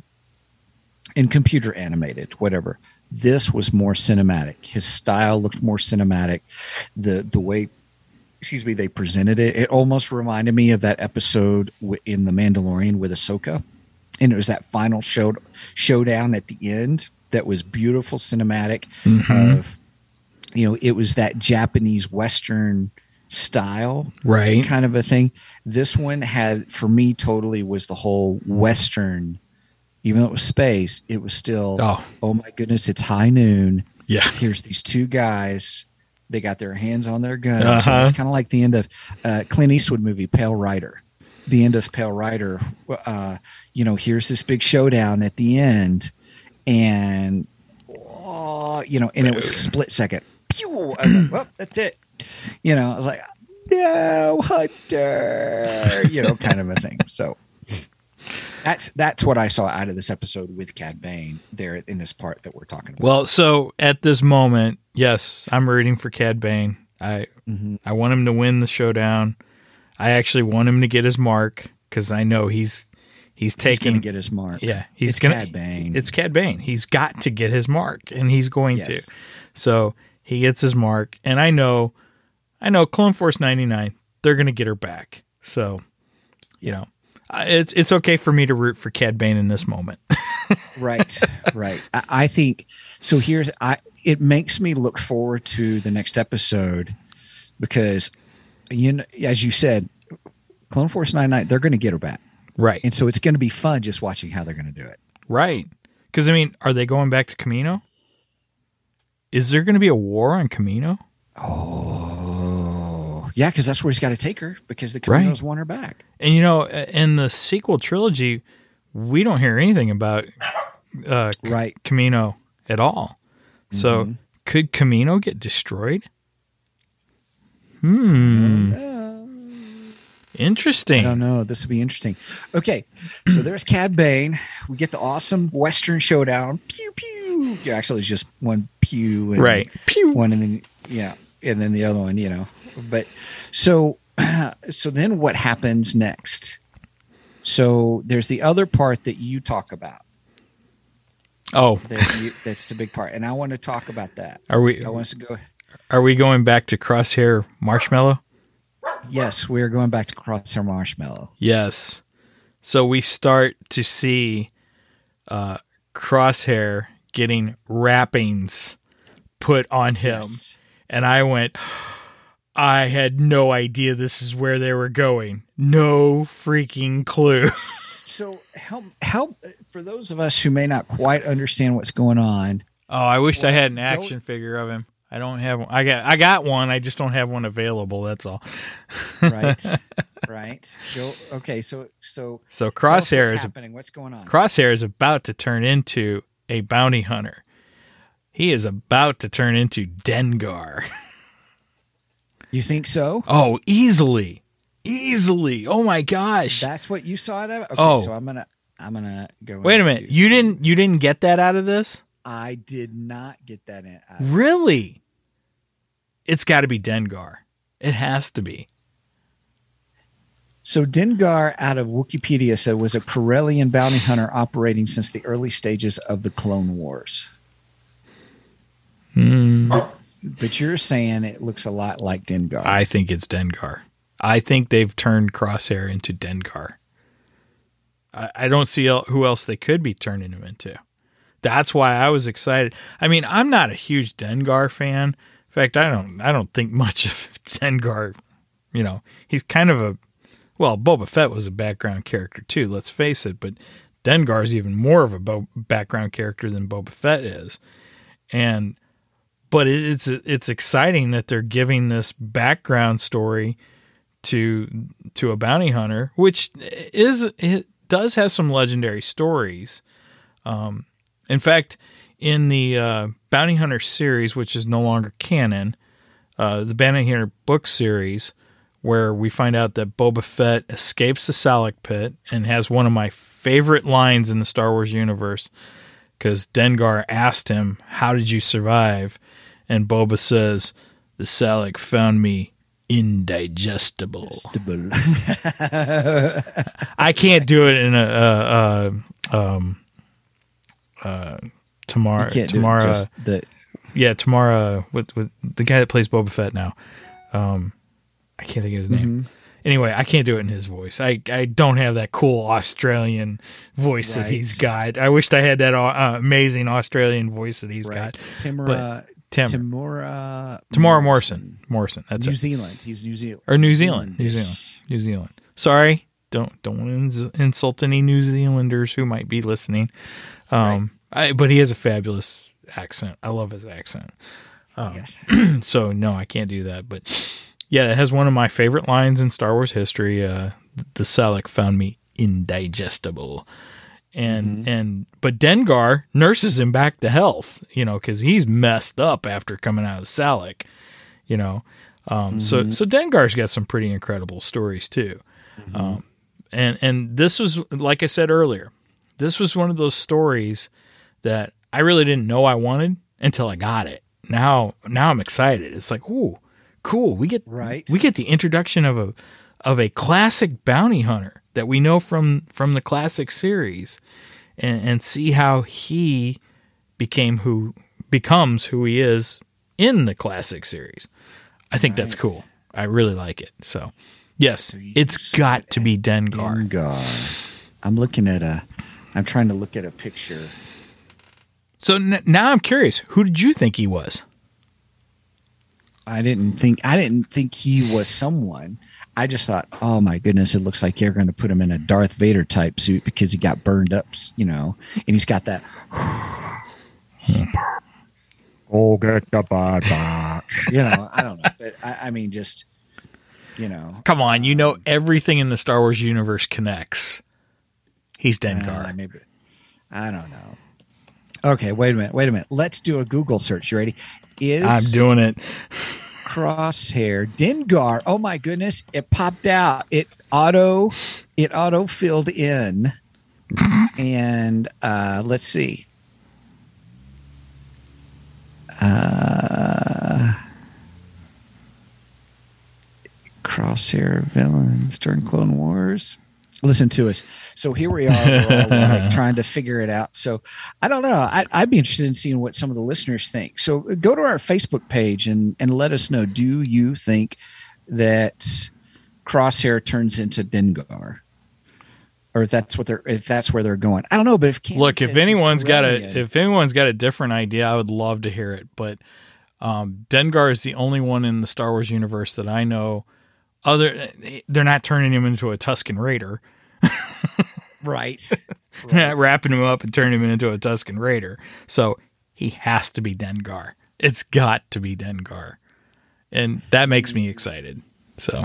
and computer animated, whatever, this was more cinematic. His style looked more cinematic. The the way excuse me, they presented it. It almost reminded me of that episode in The Mandalorian with Ahsoka. And it was that final show, showdown at the end that was beautiful cinematic mm-hmm. of, you know, it was that Japanese Western style right kind of a thing. This one had, for me, totally was the whole Western, even though it was space, it was still, oh, oh my goodness, it's high noon. Yeah. Here's these two guys. They got their hands on their guns. Uh-huh. So it's kind of like the end of uh, Clint Eastwood movie, Pale Rider. The end of Pale Rider, uh, you know, here's this big showdown at the end. And, oh, you know, and it was a split second. Pew! I was like, well, that's it. You know, I was like, no, Hunter, you know, kind of a thing. So that's that's what I saw out of this episode with Cad Bane there in this part that we're talking about. Well, so at this moment, yes, I'm rooting for Cad Bane. I mm-hmm. I want him to win the showdown. I actually want him to get his mark because I know he's he's taking he's gonna get his mark. Yeah, he's it's gonna. Cad Bane. It's Cad Bane. He's got to get his mark, and he's going yes. to. So he gets his mark, and I know, I know, Clone Force ninety-nine. They're gonna get her back. So you know, uh, it's it's okay for me to root for Cad Bane in this moment. Right, right. I, I think so. Here's I. It makes me look forward to the next episode because, you know, as you said, Clone Force ninety-nine, they're going to get her back, Right. and so it's going to be fun just watching how they're going to do it. Right. Because, I mean, are they going back to Kamino? Is there going to be a war on Kamino? Oh, yeah, because that's where he's got to take her because the Right. Caminos want her back. And, you know, in the sequel trilogy, we don't hear anything about uh, K- Right. Kamino at all. So Mm-hmm. could Kamino get destroyed? Hmm. I Interesting. don't know. This will be interesting. Okay, so there's Cad Bane. We get the awesome Western showdown. Pew pew. Yeah, actually, it's just one pew. And Right. Pew. One and then yeah, and then the other one. You know, but so so then what happens next? So there's the other part that you talk about. Oh, That you, that's the big part, and I want to talk about that. are we I want us to go. are we going back to Crosshair Marshmallow? Yes, we are going back to Crosshair Marshmallow. Yes. So we start to see uh, Crosshair getting wrappings put on him. Yes. And I went, I had no idea this is where they were going. No freaking clue. So help help for those of us who may not quite understand what's going on. Oh, I wished I Well, had an don't- action figure of him. I don't have one. I got I got one. I just don't have one available. That's all. Right, right. Joe, okay, so so So tell us Crosshair what's is happening. What's going on? Crosshair is about to turn into a bounty hunter. He is about to turn into Dengar. You think so? Oh, easily. Easily. Oh my gosh. That's what you saw it of? Okay, Oh. so I'm gonna I'm gonna go. Wait a into- minute. You didn't you didn't get that out of this? I did not get that in. I, Really? It's got to be Dengar. It has to be. So Dengar, out of Wikipedia, said was a Corellian bounty hunter operating since the early stages of the Clone Wars. Hmm. But you're saying it looks a lot like Dengar. I think it's Dengar. I think they've turned Crosshair into Dengar. I, I don't see el- who else they could be turning him into. That's why I was excited. I mean, I'm not a huge Dengar fan. In fact, I don't. I don't think much of Dengar. You know, he's kind of a. Well, Boba Fett was a background character too. Let's face it. But Dengar's even more of a bo- background character than Boba Fett is, and. But it's it's exciting that they're giving this background story to to a bounty hunter, which is it does have some legendary stories. Um, in fact, in the uh, Bounty Hunter series, which is no longer canon, uh, the Bounty Hunter book series, where we find out that Boba Fett escapes the Salak pit and has one of my favorite lines in the Star Wars universe, because Dengar asked him, "How did you survive?" And Boba says, "The Salak found me indigestible." I can't do it in a uh, uh, um, uh, Tamara. You can't do it Tamara, just the yeah, Tamara. With with the guy that plays Boba Fett now. Um, I can't think of his name. Mhm. Anyway, I can't do it in his voice. I, I don't have that cool Australian voice that Right. he's got. I wished I had that uh, amazing Australian voice that he's right. got. Timura Tim- Timura Tamara Morrison. Morrison. That's New it. Zealand. He's New Zealand. Or New Zealand. New Zealandish. Zealand. New Zealand. Sorry. Don't don't want to ins- insult any New Zealanders who might be listening. Um, I, but he has a fabulous accent. I love his accent. Um, Yes. So no, I can't do that. But yeah, it has one of my favorite lines in Star Wars history. Uh, the Salak found me indigestible. And Mm-hmm. and but Dengar nurses him back to health, you know, because he's messed up after coming out of the Salak, you know. Um, So Mm-hmm. so Dengar's got some pretty incredible stories too. Um, and and this was, like I said earlier, this was one of those stories that I really didn't know I wanted until I got it. Now now I'm excited. It's like, ooh, cool. We get Right. we get the introduction of a of a classic bounty hunter that we know from from the classic series, and, and see how he became who becomes who he is in the classic series. I think that's Right. cool. I really like it. So Yes, So you it's saw got it to as be Dengar. Dengar. I'm looking at a. I'm trying to look at a picture. So n- now I'm curious. Who did you think he was? I didn't think. I didn't think he was someone. I just thought, oh my goodness, it looks like you're going to put him in a Darth Vader type suit because he got burned up, you know, and he's got that. Oh, get the bad box. You know, I don't know, but I, I mean, just you know, Come on, you know everything in the Star Wars universe connects. He's uh, Dengar. maybe I don't know. Okay, wait a minute. Wait a minute. Let's do a Google search. You ready? Is I'm doing it. Crosshair Dengar? Oh my goodness! It popped out. It auto. It auto filled in. And uh, let's see. Uh, Crosshair villains during Clone Wars. Listen to us. So here we are, we're all like trying to figure it out. So I don't know. I, I'd be interested in seeing what some of the listeners think. So go to our Facebook page and, and let us know. Do you think that Crosshair turns into Dengar? Or if that's what they're, if that's where they're going, I don't know. But if Cameron Look, if says he's anyone's got a Corellian- if anyone's got a different idea, I would love to hear it. But um, Dengar is the only one in the Star Wars universe that I know. Other, they're not turning him into a Tusken Raider. right, They're not wrapping him up and turning him into a Tusken Raider. So he has to be Dengar. It's got to be Dengar, and that makes me excited. So.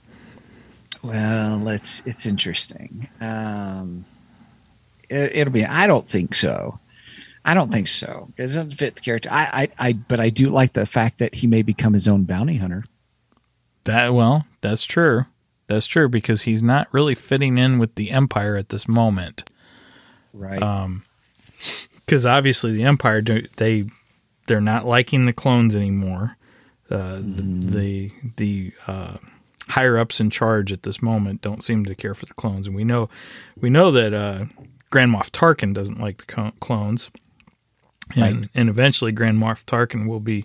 well, let's. It's interesting. Um, it, it'll be. I don't think so. I don't think so. It doesn't fit the character. I, I, I, but I do like the fact that he may become his own bounty hunter. That well, that's true. That's true because he's not really fitting in with the Empire at this moment. Right. Um, because obviously the Empire do, they they're not liking the clones anymore. Uh, Mm-hmm. the the, the uh, higher ups in charge at this moment don't seem to care for the clones, and we know we know that uh, Grand Moff Tarkin doesn't like the co- clones, and Right. and eventually Grand Moff Tarkin will be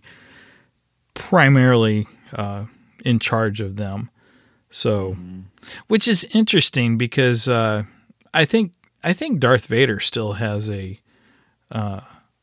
primarily uh, in charge of them. So, Mm-hmm. which is interesting because uh, I think I think Darth Vader still has a, uh,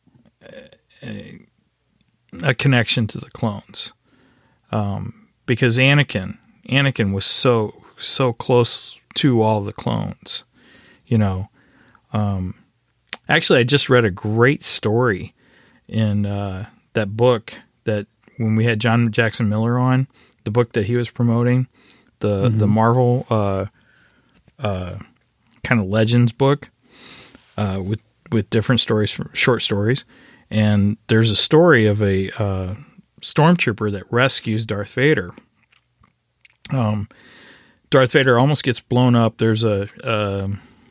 a a connection to the clones, um, because Anakin Anakin was so so close to all the clones, you know. Um, actually, I just read a great story in uh, that book that when we had John Jackson Miller on, the book that he was promoting. The Mm-hmm. the Marvel uh, uh, kind of legends book uh, with with different stories, from short stories, and there's a story of a uh, stormtrooper that rescues Darth Vader. Um, Darth Vader almost gets blown up. There's a uh,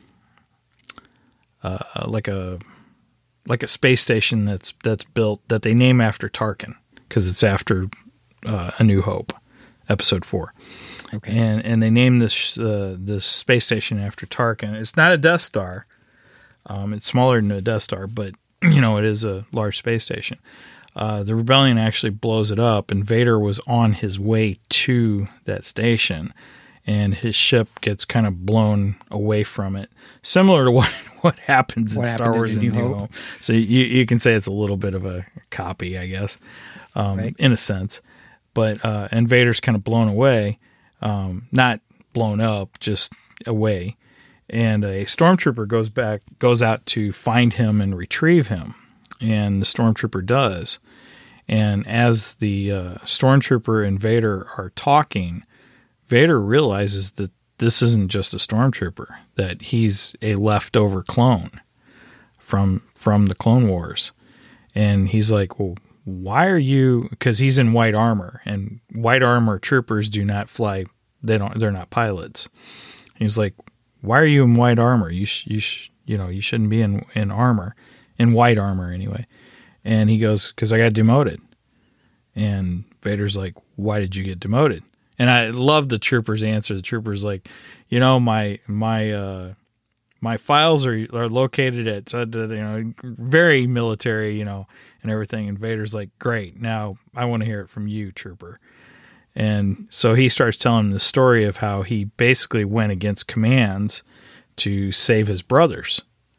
uh, like a like a space station that's that's built that they name after Tarkin because it's after uh, A New Hope, Episode Four. Okay. And and they named this uh, this space station after Tarkin. It's not a Death Star. Um, it's smaller than a Death Star, but you know it is a large space station. Uh, the rebellion actually blows it up, and Vader was on his way to that station, and his ship gets kind of blown away from it, similar to what what happens What in Star happened in Wars A and New New Hope? Hope. So you you can say it's a little bit of a copy, I guess, um, Right. in a sense. But uh, and Vader's kind of blown away. Um, not blown up, just away. And a stormtrooper goes back, goes out to find him and retrieve him. And the stormtrooper does. And as the uh, stormtrooper and Vader are talking, Vader realizes that this isn't just a stormtrooper, that he's a leftover clone from from the Clone Wars. And he's like, well, why are you, because he's in white armor, and white armor troopers do not fly, they don't, they're not pilots. He's like, why are you in white armor? You sh, you sh, you know, you shouldn't be in, in armor, in white armor anyway. And he goes, because I got demoted. And Vader's like, why did you get demoted? And I love the trooper's answer. The trooper's like, you know, my, my, uh, my files are, are located at, you know, very military, you know, and everything. And Vader's like, great. Now I want to hear it from you, trooper. And so he starts telling the story of how he basically went against commands to save his brothers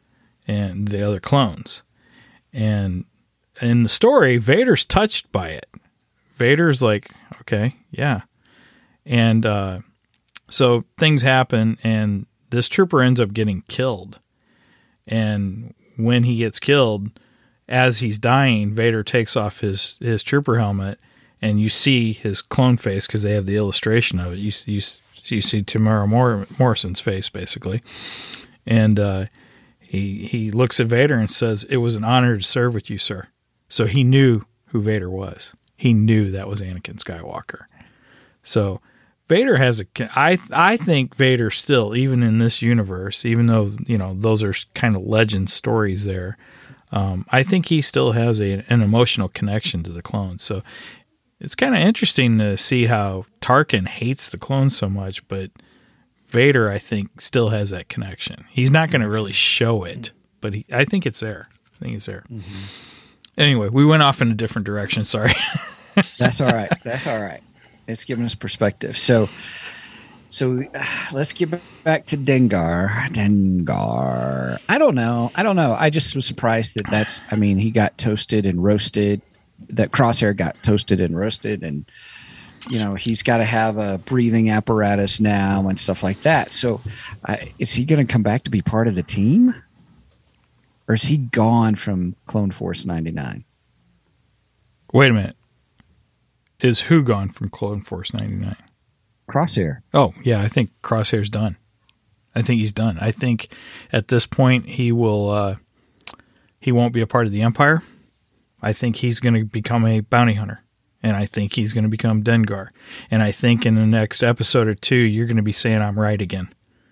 and the other clones. And in the story, Vader's touched by it. Vader's like, okay, yeah. And uh, so things happen, and this trooper ends up getting killed. And when he gets killed, as he's dying, Vader takes off his, his trooper helmet, and you see his clone face because they have the illustration of it. You, you, you see Tamara Mor- Morrison's face, basically. And uh, he he looks at Vader and says, "It was an honor to serve with you, sir." So he knew who Vader was. He knew that was Anakin Skywalker. So Vader has a... I, I think Vader still, even in this universe, even though, you know, those are kind of legend stories there, um, I think he still has a, an emotional connection to the clones. So it's kind of interesting to see how Tarkin hates the clones so much, but Vader, I think, still has that connection. He's not going to really show it, but he, I think it's there. I think it's there. Mm-hmm. Anyway, we went off in a different direction. Sorry. That's all right. That's all right. It's giving us perspective. So, so uh, let's get back to Dengar. Dengar. I don't know. I don't know. I just was surprised that that's, I mean, he got toasted and roasted. That Crosshair got toasted and roasted, and you know he's got to have a breathing apparatus now and stuff like that. So, uh, is he going to come back to be part of the team, or is he gone from Clone Force ninety-nine? Wait a minute. Is who gone from Clone Force ninety-nine? Crosshair. Oh yeah, I think Crosshair's done. I think he's done. I think at this point he will. Uh, he won't be a part of the Empire. I think he's going to become a bounty hunter, and I think he's going to become Dengar. And I think in the next episode or two, you're going to be saying I'm right again.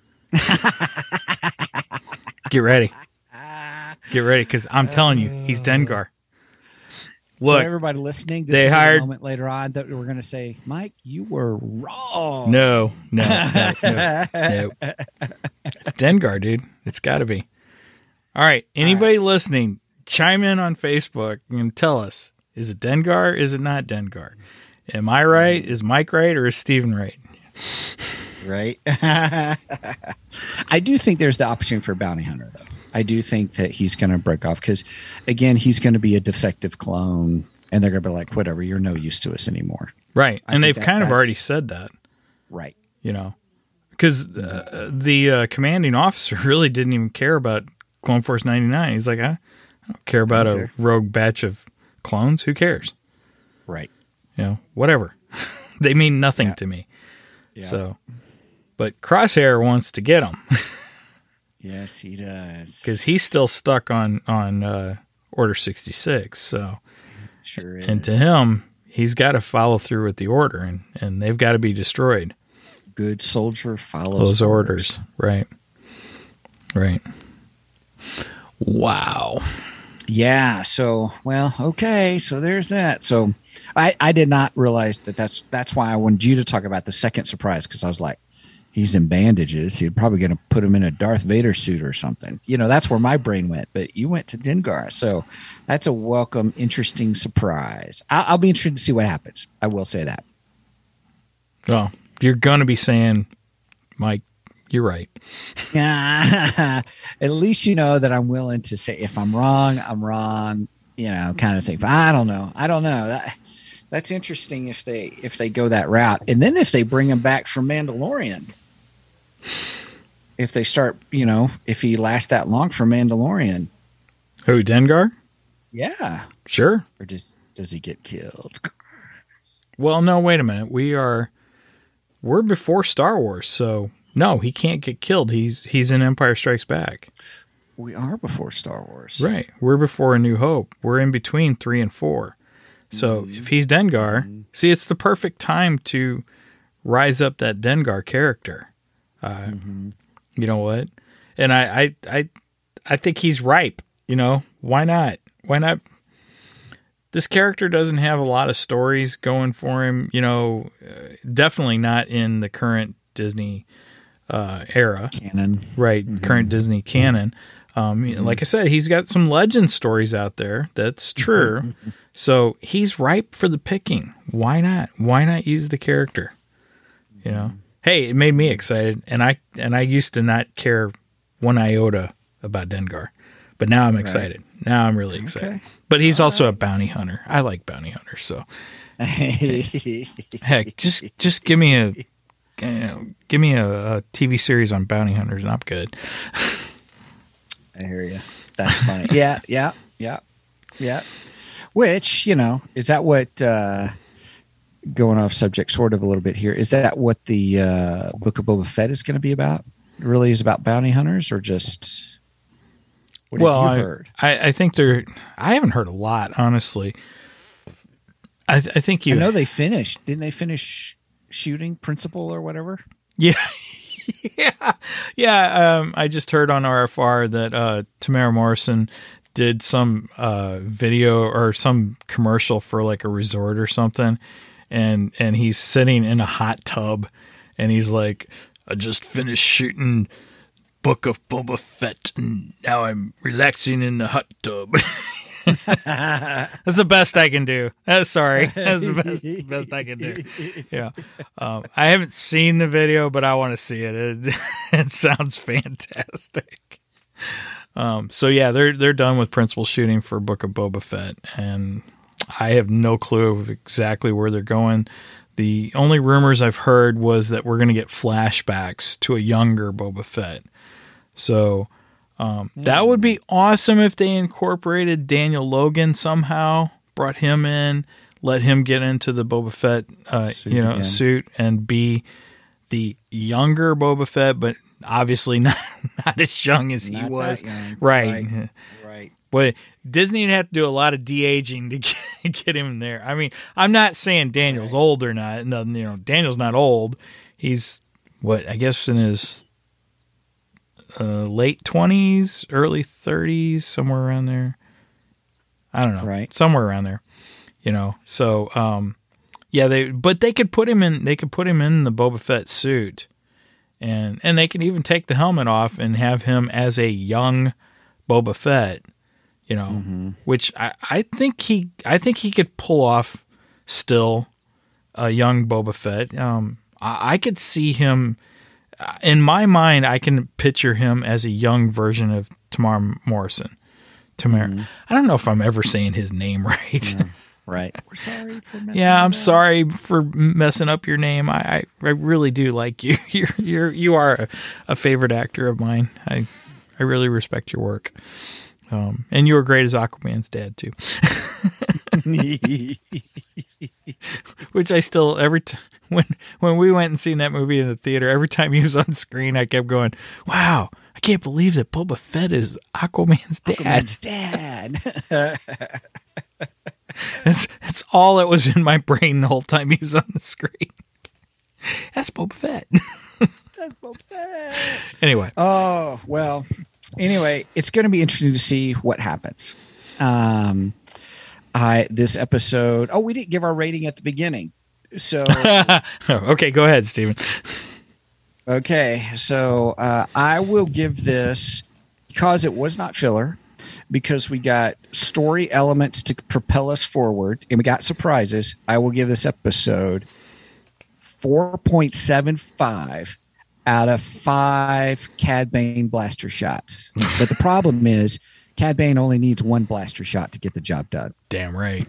Get ready. Get ready, because I'm telling you, he's Dengar. Look, so everybody listening, this they is hired, a moment later on that we're going to say, Mike, you were wrong. No, no, no, no, no. It's Dengar, dude. It's got to be. All right, anybody All right. listening, chime in on Facebook and tell us, is it Dengar? Is it not Dengar? Am I right? Is Mike right? Or is Steven right? Right. I do think there's the opportunity for a bounty hunter, though. I do think that he's going to break off because, again, he's going to be a defective clone, and they're going to be like, whatever, you're no use to us anymore. Right. I and they've that, kind of already said that. Right. You know, because uh, the uh, commanding officer really didn't even care about Clone Force ninety-nine. He's like, I I don't care about don't a care. rogue batch of clones. Who cares? Right. You know, whatever. They mean nothing yeah. to me. Yeah. So, but Crosshair wants to get them. Yes, he does. Because he's still stuck on on uh, Order sixty-six. So, sure is. And to him, he's got to follow through with the order, and, and they've got to be destroyed. Good soldier follows those orders. orders. Right. Right. Wow. Yeah. So, well, okay. So there's that. So I, I did not realize that that's, that's why I wanted you to talk about the second surprise. Cause I was like, he's in bandages. He's probably going to put him in a Darth Vader suit or something. You know, that's where my brain went, but you went to Dengar. So that's a welcome, interesting surprise. I'll, I'll be interested to see what happens. I will say that. Well, you're going to be saying, Mike, you're right. Yeah. At least you know that I'm willing to say if I'm wrong, I'm wrong, you know, kind of thing. But I don't know. I don't know. That, that's interesting if they if they go that route. And then if they bring him back from Mandalorian. If they start, you know, if he lasts that long for Mandalorian. Who, Dengar? Yeah. Sure. Or does does he get killed? Well, no, wait a minute. We are we're before Star Wars, so no, he can't get killed. He's he's in Empire Strikes Back. We are before Star Wars. Right. We're before A New Hope. We're in between three and four. So mm-hmm. if he's Dengar, mm-hmm. see, it's the perfect time to rise up that Dengar character. Uh, mm-hmm. You know what? And I, I, I, I think he's ripe. You know, why not? Why not? This character doesn't have a lot of stories going for him. You know, uh, definitely not in the current Disney uh, era. Canon. Right, mm-hmm. current Disney canon. Um, mm-hmm. Like I said, he's got some legend stories out there. That's true. So he's ripe for the picking. Why not? Why not use the character? You know, hey, it made me excited, and I and I used to not care one iota about Dengar, but now I'm excited. Right. Now I'm really excited. Okay. But he's All also right. a bounty hunter. I like bounty hunters, so heck, just just give me a you know, give me a, a T V series on bounty hunters, and I'm good. I hear you. That's funny. yeah, yeah, yeah, yeah. Which, you know, is that what, uh, going off subject sort of a little bit here, is that what the uh, Book of Boba Fett is going to be about? It really is about bounty hunters, or just what well, have you I, heard? I, I think they're, I haven't heard a lot, honestly. I, I think you. I know they finished. Didn't they finish shooting Principal or whatever? Yeah. yeah. Yeah. Um, I just heard on R F R that uh, Tamara Morrison did some uh, video or some commercial for like a resort or something, and and he's sitting in a hot tub, and he's like, I just finished shooting Book of Boba Fett, and now I'm relaxing in the hot tub. That's the best I can do. Uh, sorry, that's the best, best I can do. Yeah, um, I haven't seen the video, but I want to see it. It, it sounds fantastic. Um, so yeah, they're they're done with principal shooting for Book of Boba Fett, and I have no clue of exactly where they're going. The only rumors I've heard was that we're going to get flashbacks to a younger Boba Fett. So um, mm. that would be awesome if they incorporated Daniel Logan somehow, brought him in, let him get into the Boba Fett, uh, you know, again. suit and be the younger Boba Fett, but obviously not not as young as he not was. Right. Right. right. But Disney would have to do a lot of de-aging to get, get him there. I mean, I'm not saying Daniel's right. old or not. No, you know, Daniel's not old. He's, what, I guess in his uh, late twenties, early thirties, somewhere around there. I don't know. Right. Somewhere around there. You know, so, um, yeah, they, but they could put him in, they could put him in the Boba Fett suit. And and they can even take the helmet off and have him as a young Boba Fett, you know, mm-hmm. which I, I think he I think he could pull off still a young Boba Fett. Um, I, I could see him in my mind. I can picture him as a young version of Tamara Morrison. Tamara, mm-hmm. I don't know if I'm ever saying his name right. Yeah. Right. We're sorry for messing Yeah, I'm up. sorry for messing up your name. I, I, I really do like you. You're you're you are a, a favorite actor of mine. I I really respect your work. Um, and you were great as Aquaman's dad too. Which I still every time when when we went and seen that movie in the theater, every time he was on screen, I kept going, "Wow, I can't believe that Boba Fett is Aquaman's dad." Aquaman's dad. That's that's all that was in my brain the whole time he was on the screen. That's Boba Fett. That's Boba Fett. Anyway. Oh, well. Anyway, it's going to be interesting to see what happens. Um, I this episode. Oh, we didn't give our rating at the beginning. So oh, okay, go ahead, Steven. Okay, so uh, I will give this, because it was not filler, because we got story elements to propel us forward, and we got surprises, I will give this episode four point seven five out of five Cad Bane blaster shots. But the problem is, Cad Bane only needs one blaster shot to get the job done. Damn right.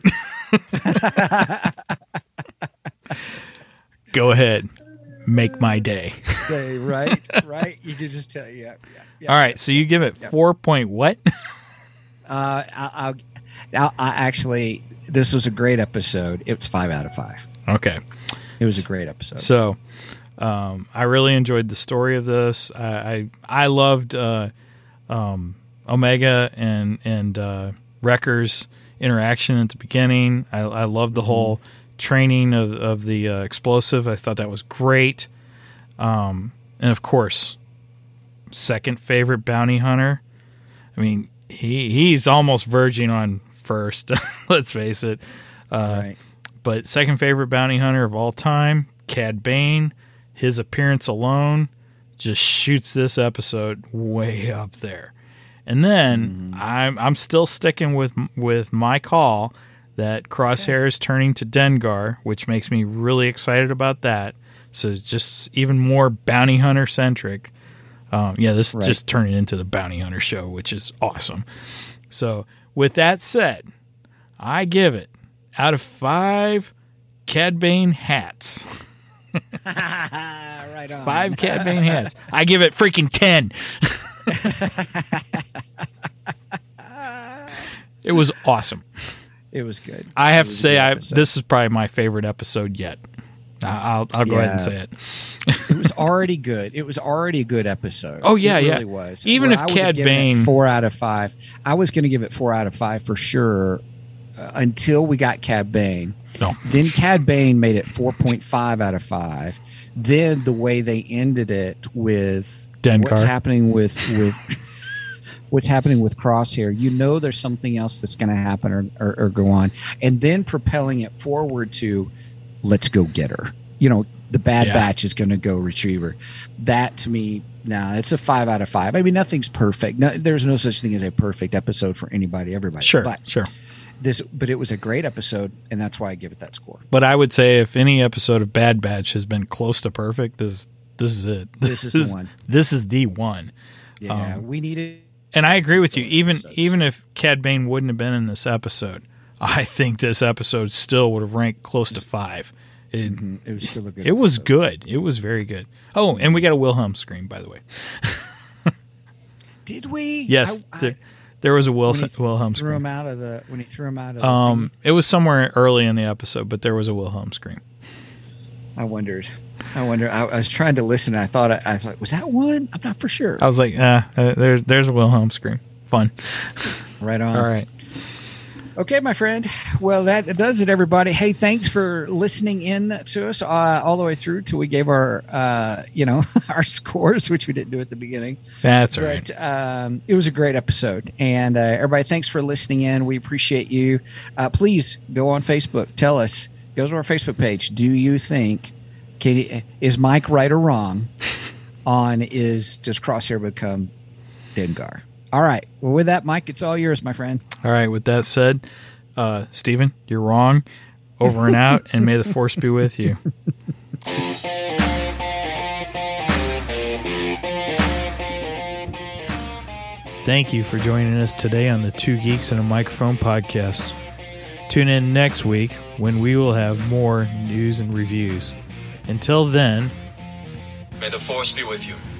Go ahead. Make my day. Say, right, right. You could just tell, yeah, yeah, yeah. All right, so you give it four point what? Uh, I'll, I'll, I actually, this was a great episode. It's five out of five. Okay. It was a great episode. So, um, I really enjoyed the story of this. I, I, I loved, uh, um, Omega and, and, uh, Wrecker's interaction at the beginning. I, I loved the mm-hmm. whole training of, of the, uh, explosive. I thought that was great. Um, and of course, second favorite bounty hunter. I mean, He he's almost verging on first. Let's face it. Uh, right. But second favorite bounty hunter of all time, Cad Bane. His appearance alone just shoots this episode way up there. And then mm-hmm. I'm I'm still sticking with with my call that Crosshair is turning to Dengar, which makes me really excited about that. So it's just even more bounty hunter centric. Um, yeah, this Right. just turning into the bounty hunter show, which is awesome. So with that said, I give it out of five Cad Bane hats. Right on. Five Cad Bane hats. I give it freaking ten. It was awesome. It was good. I have It to was a say, good I episode. this is probably my favorite episode yet. I- I'll I'll go ahead and Yeah. say it. It was already good. It was already a good episode. Oh, yeah, it yeah. really was. Even Where if I would've Cad given it Bane- four out of five, I was going to give it four out of five for sure uh, until we got Cad Bane. No. Then Cad Bane made it four point five out of five. Then the way they ended it with Dengar. what's happening with with what's happening with Crosshair, you know there's something else that's going to happen or, or, or go on, and then propelling it forward to let's go get her. You know, the Bad Yeah. Batch is going to go retrieve her. That to me, nah, it's a five out of five. I mean, nothing's perfect. No, there's no such thing as a perfect episode for anybody, everybody. Sure, but sure. this, but it was a great episode, and that's why I give it that score. But I would say if any episode of Bad Batch has been close to perfect, this this is it. This is the one. This is the one. Yeah, Um, we needed. And I agree with you. Filler Even episodes. even if Cad Bane wouldn't have been in this episode, I think this episode still would have ranked close to five. It, Mhm, it was still a good. it was episode. good. It was very good. Oh, and we got a Wilhelm scream, by the way. Did we? Yes, I- I- there, there was a when Wilson, he Wilhelm threw him scream. out of the when he threw him out of. The Um, it was somewhere early in the episode, but there was a Wilhelm scream. thing. I wondered. I wonder. I, I was trying to listen. And I thought. I, I was like, was that one? I'm not for sure. I was like, ah, uh, there's there's a Wilhelm scream. Fun. Right on. All right. Okay, my friend. Well, that does it, everybody. Hey, thanks for listening in to us uh, all the way through till we gave our, uh, you know, our scores, which we didn't do at the beginning. That's all right. But um, it was a great episode, and uh, everybody, thanks for listening in. We appreciate you. Uh, please go on Facebook. Tell us. Go to our Facebook page. Do you think Katie is Mike right or wrong on is does Crosshair become Dengar? All right. Well, with that, Mike, it's all yours, my friend. All right. With that said, uh, Stephen, you're wrong. Over and out, and may the force be with you. Thank you for joining us today on the Two Geeks and a Microphone podcast. Tune in next week when we will have more news and reviews. Until then, May the force be with you.